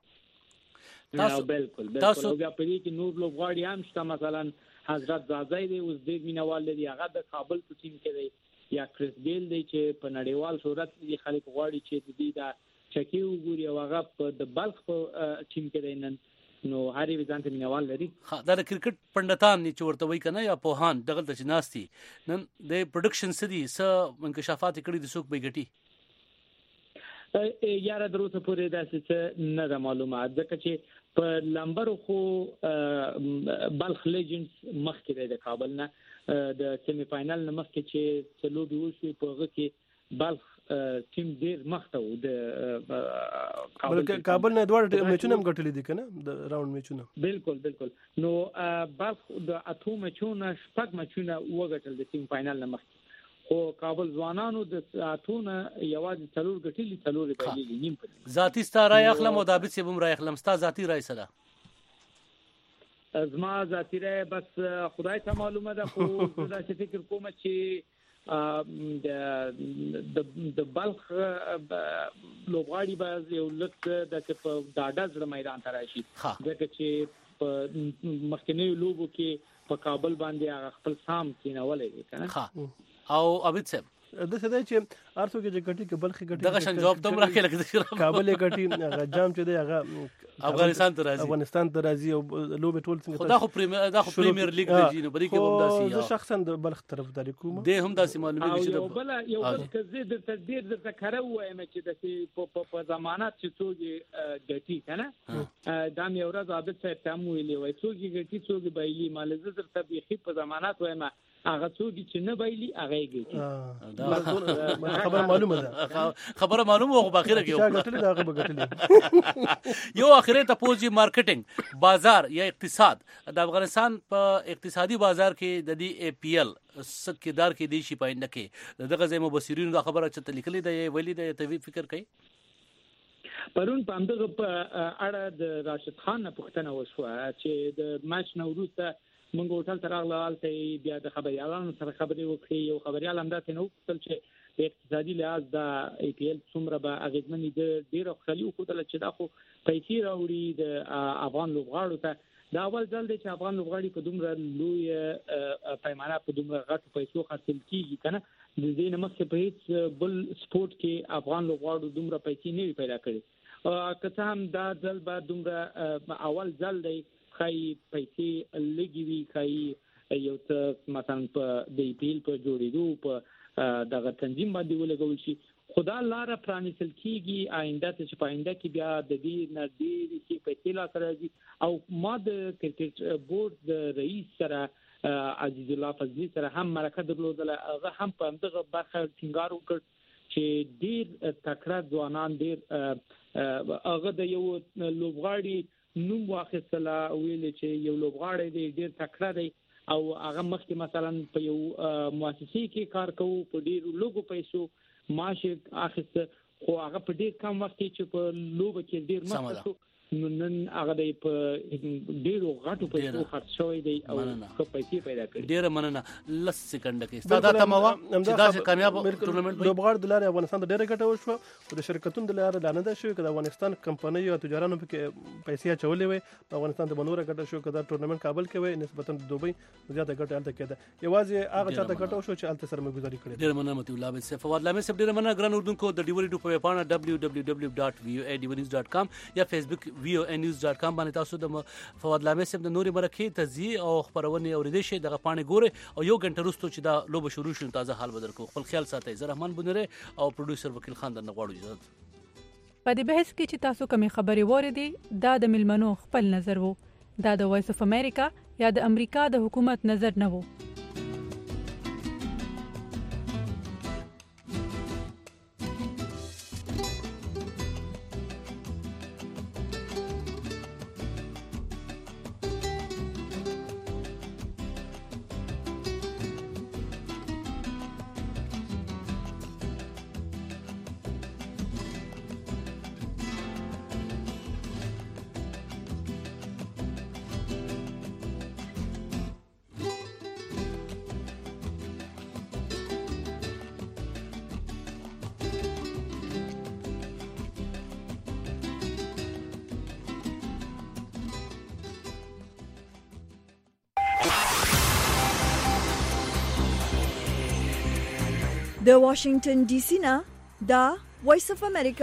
وکړو تاسو بالکل بالکل او بیا په دې کې نور لوغاړي هم شته مثلا حضرت زازای دی اوس د مینوال لري هغه د کابل په ټیم کې دی یا کریس ګیل دی چې په نړیوال شهرت دي خلک غواړي چې دې دا چکی وګوري او هغه په د بلخ په ټیم کې دی نن نو هاري وزان ته مینوال لري ها دا کرکټ پندتان چې ورته وای کنه یا پوهان دغه د جناستي نن د پروډکشن سدي س انکشافات کړي د سوق به ګټي یاره دروته پورې داسې نه معلومات ځکه چې په لمبر خو بلخ لیجنډز مخکې د کابل نه د سیمی فائنل نه مخکې چې څلو به وشي په هغه کې بلخ ټیم ډیر مخته و د کابل کابل نه دوه میچونه هم ګټلې دي کنه د راوند میچونه بالکل بالکل نو بلخ د اته میچونه شپږ میچونه وګټل د سیمی فائنل نه مخکې خو کابل ځوانانو د اتونه یوازې څلور ګټلې څلور پیلې نیم په ذاتی ستاره اخلم او دابت سیبم را اخلم ستا ذاتی رای سره ازما ذاتی رای بس خدای ته معلومه ده خو دا چې فکر کوم چې د د بلخ لوبغاړي باز یو لکه د په داډا زړه میدان ته راشي ځکه چې په مخکنی لوبو کې په کابل باندې خپل سام کینولې کنه او ابد صاحب د څه دی چې ارڅو کې ګټي کې بلخ ګټي دغه شان جواب تم راکې لکه کابل ګټي هغه جام چې دی هغه افغانستان ته راځي افغانستان ته راځي او لوبه ټول څنګه خدا خو پریمیر دا خو پریمیر لیګ دی نو بری کې هم داسي زه شخصا د بلخ طرفداري کوم د هم داسي معلومه دي چې یو بل یو بل کزه د تدبیر د ذکر وایم چې د په په ضمانت چې څوګي ګټي کنه دا مې ورځ عادت څه تم ویلې وای څوګي ګټي څوګي بایلی مال زه در ته بيخي په ضمانت وایم هغه څوګي چې نه بایلی هغه ګټي خبر معلومه ده خبره معلومه او باخره کې یو ګټل دا به ګټل یو اخره ته پوجي مارکیټینګ بازار یا اقتصاد د افغانستان په اقتصادي بازار کې د دی ای پی ایل سکیدار کې دی شي پاینده کې دغه زمو بصیرینو د خبره چې لیکلې ده ویلي ده ته فکر کوي پرون په همدغه په اړه د راشد خان نه پوښتنه وشوه چې د ماچ نو وروسته موږ هوټل ته راغلل ته بیا د خبريالانو سره خبرې وکړې یو خبريال هم دا ته نو وکړل چې په اقتصادي لحاظ د ای پی ایل څومره به اغیزمنې د ډیره خالي وکړل چې دا خو پیسې راوړي د افغان لوبغاړو ته دا اول ځل دی چې افغان لوبغاړي په دومره لوی پیمانه په دومره غټو پیسو خرڅل کیږي کنه د دې نه مخکې په هیڅ بل سپورت کې افغان لوبغاړو دومره پیسې نه پیدا کړي که څه هم دا ځل به دومره اول ځل دی خای پیسې لګي وی خای یو څه مثلا په د ای پی ایل په جوړېدو په دغه تنظیم باندې ولګول شي خدا لار پرانیسل کیږي آینده ته پاینده کې بیا د دې نردي کې پیسې لا راځي او ما د کرکټ بورډ د رئیس سره عزیز الله فضلی سره هم مرکه درلودله هغه هم په دغه برخه ټینګار وکړ چې ډیر تکړه ځوانان ډیر هغه د یو لوبغاړي نوم واخیستله ویل چې یو لوبغاړی دی ډیر تکړه دی او هغه مخکې مثلا په یو مؤسسې کې کار کوي په ډیر لوګو پیسو معاش اخیسته خو هغه په ډیر کم وخت کې چې په لوبه کې ډیر مخکې شو نن هغه د په ډیرو غټو پیسو خرڅ شوی دی او څه پیسې پیدا کړي. ډیره مننه. لس سکند کې ساده تموا چې دا چې کامیاب ټورنمنت وي. لوبغاړو د لارې افغانستان د ډیره ګټه وشو او د شرکتونو د لارې لانه ده شو چې د افغانستان کمپنۍ او تجارانو په کې پیسې اچولې وي په افغانستان د بنوره ګټه شو کدا ټورنمنت کابل کې وي نسبتا د دوبۍ زیاته ګټه الته کېده یوازې هغه چاته ګټه وشو چې الته سرمایه‌ګذاري کړې. ډیره مننه متي الله بس فواد لامه سب ډیره مننه ګران اردوونکو د ډیوري ډو په پاڼه دبليو دبليو دبليو ډاټ وی او اي ډیوريز ډاټ کام یا فیسبوک وی او ان نیوز ډاټ کام باندې تاسو د فواد لامه سب د نوري مرکه تزي او خبرونه اوریدې شي دغه پاڼه ګوره او یو غنټه وروسته چې دا لوب شروع شون تازه حال بدل کو خپل خیال ساتي زه رحمان بنره او پروډوسر وکیل خان د نغواړو اجازه. په دې بحث کې چې تاسو کومې خبرې وریدي دا د ملمنو خپل نظر وو دا د وایس اف امریکا یا د امریکا د حکومت نظر نه وو. د واشنگټن ډي سي نه دا وایس اف امریکا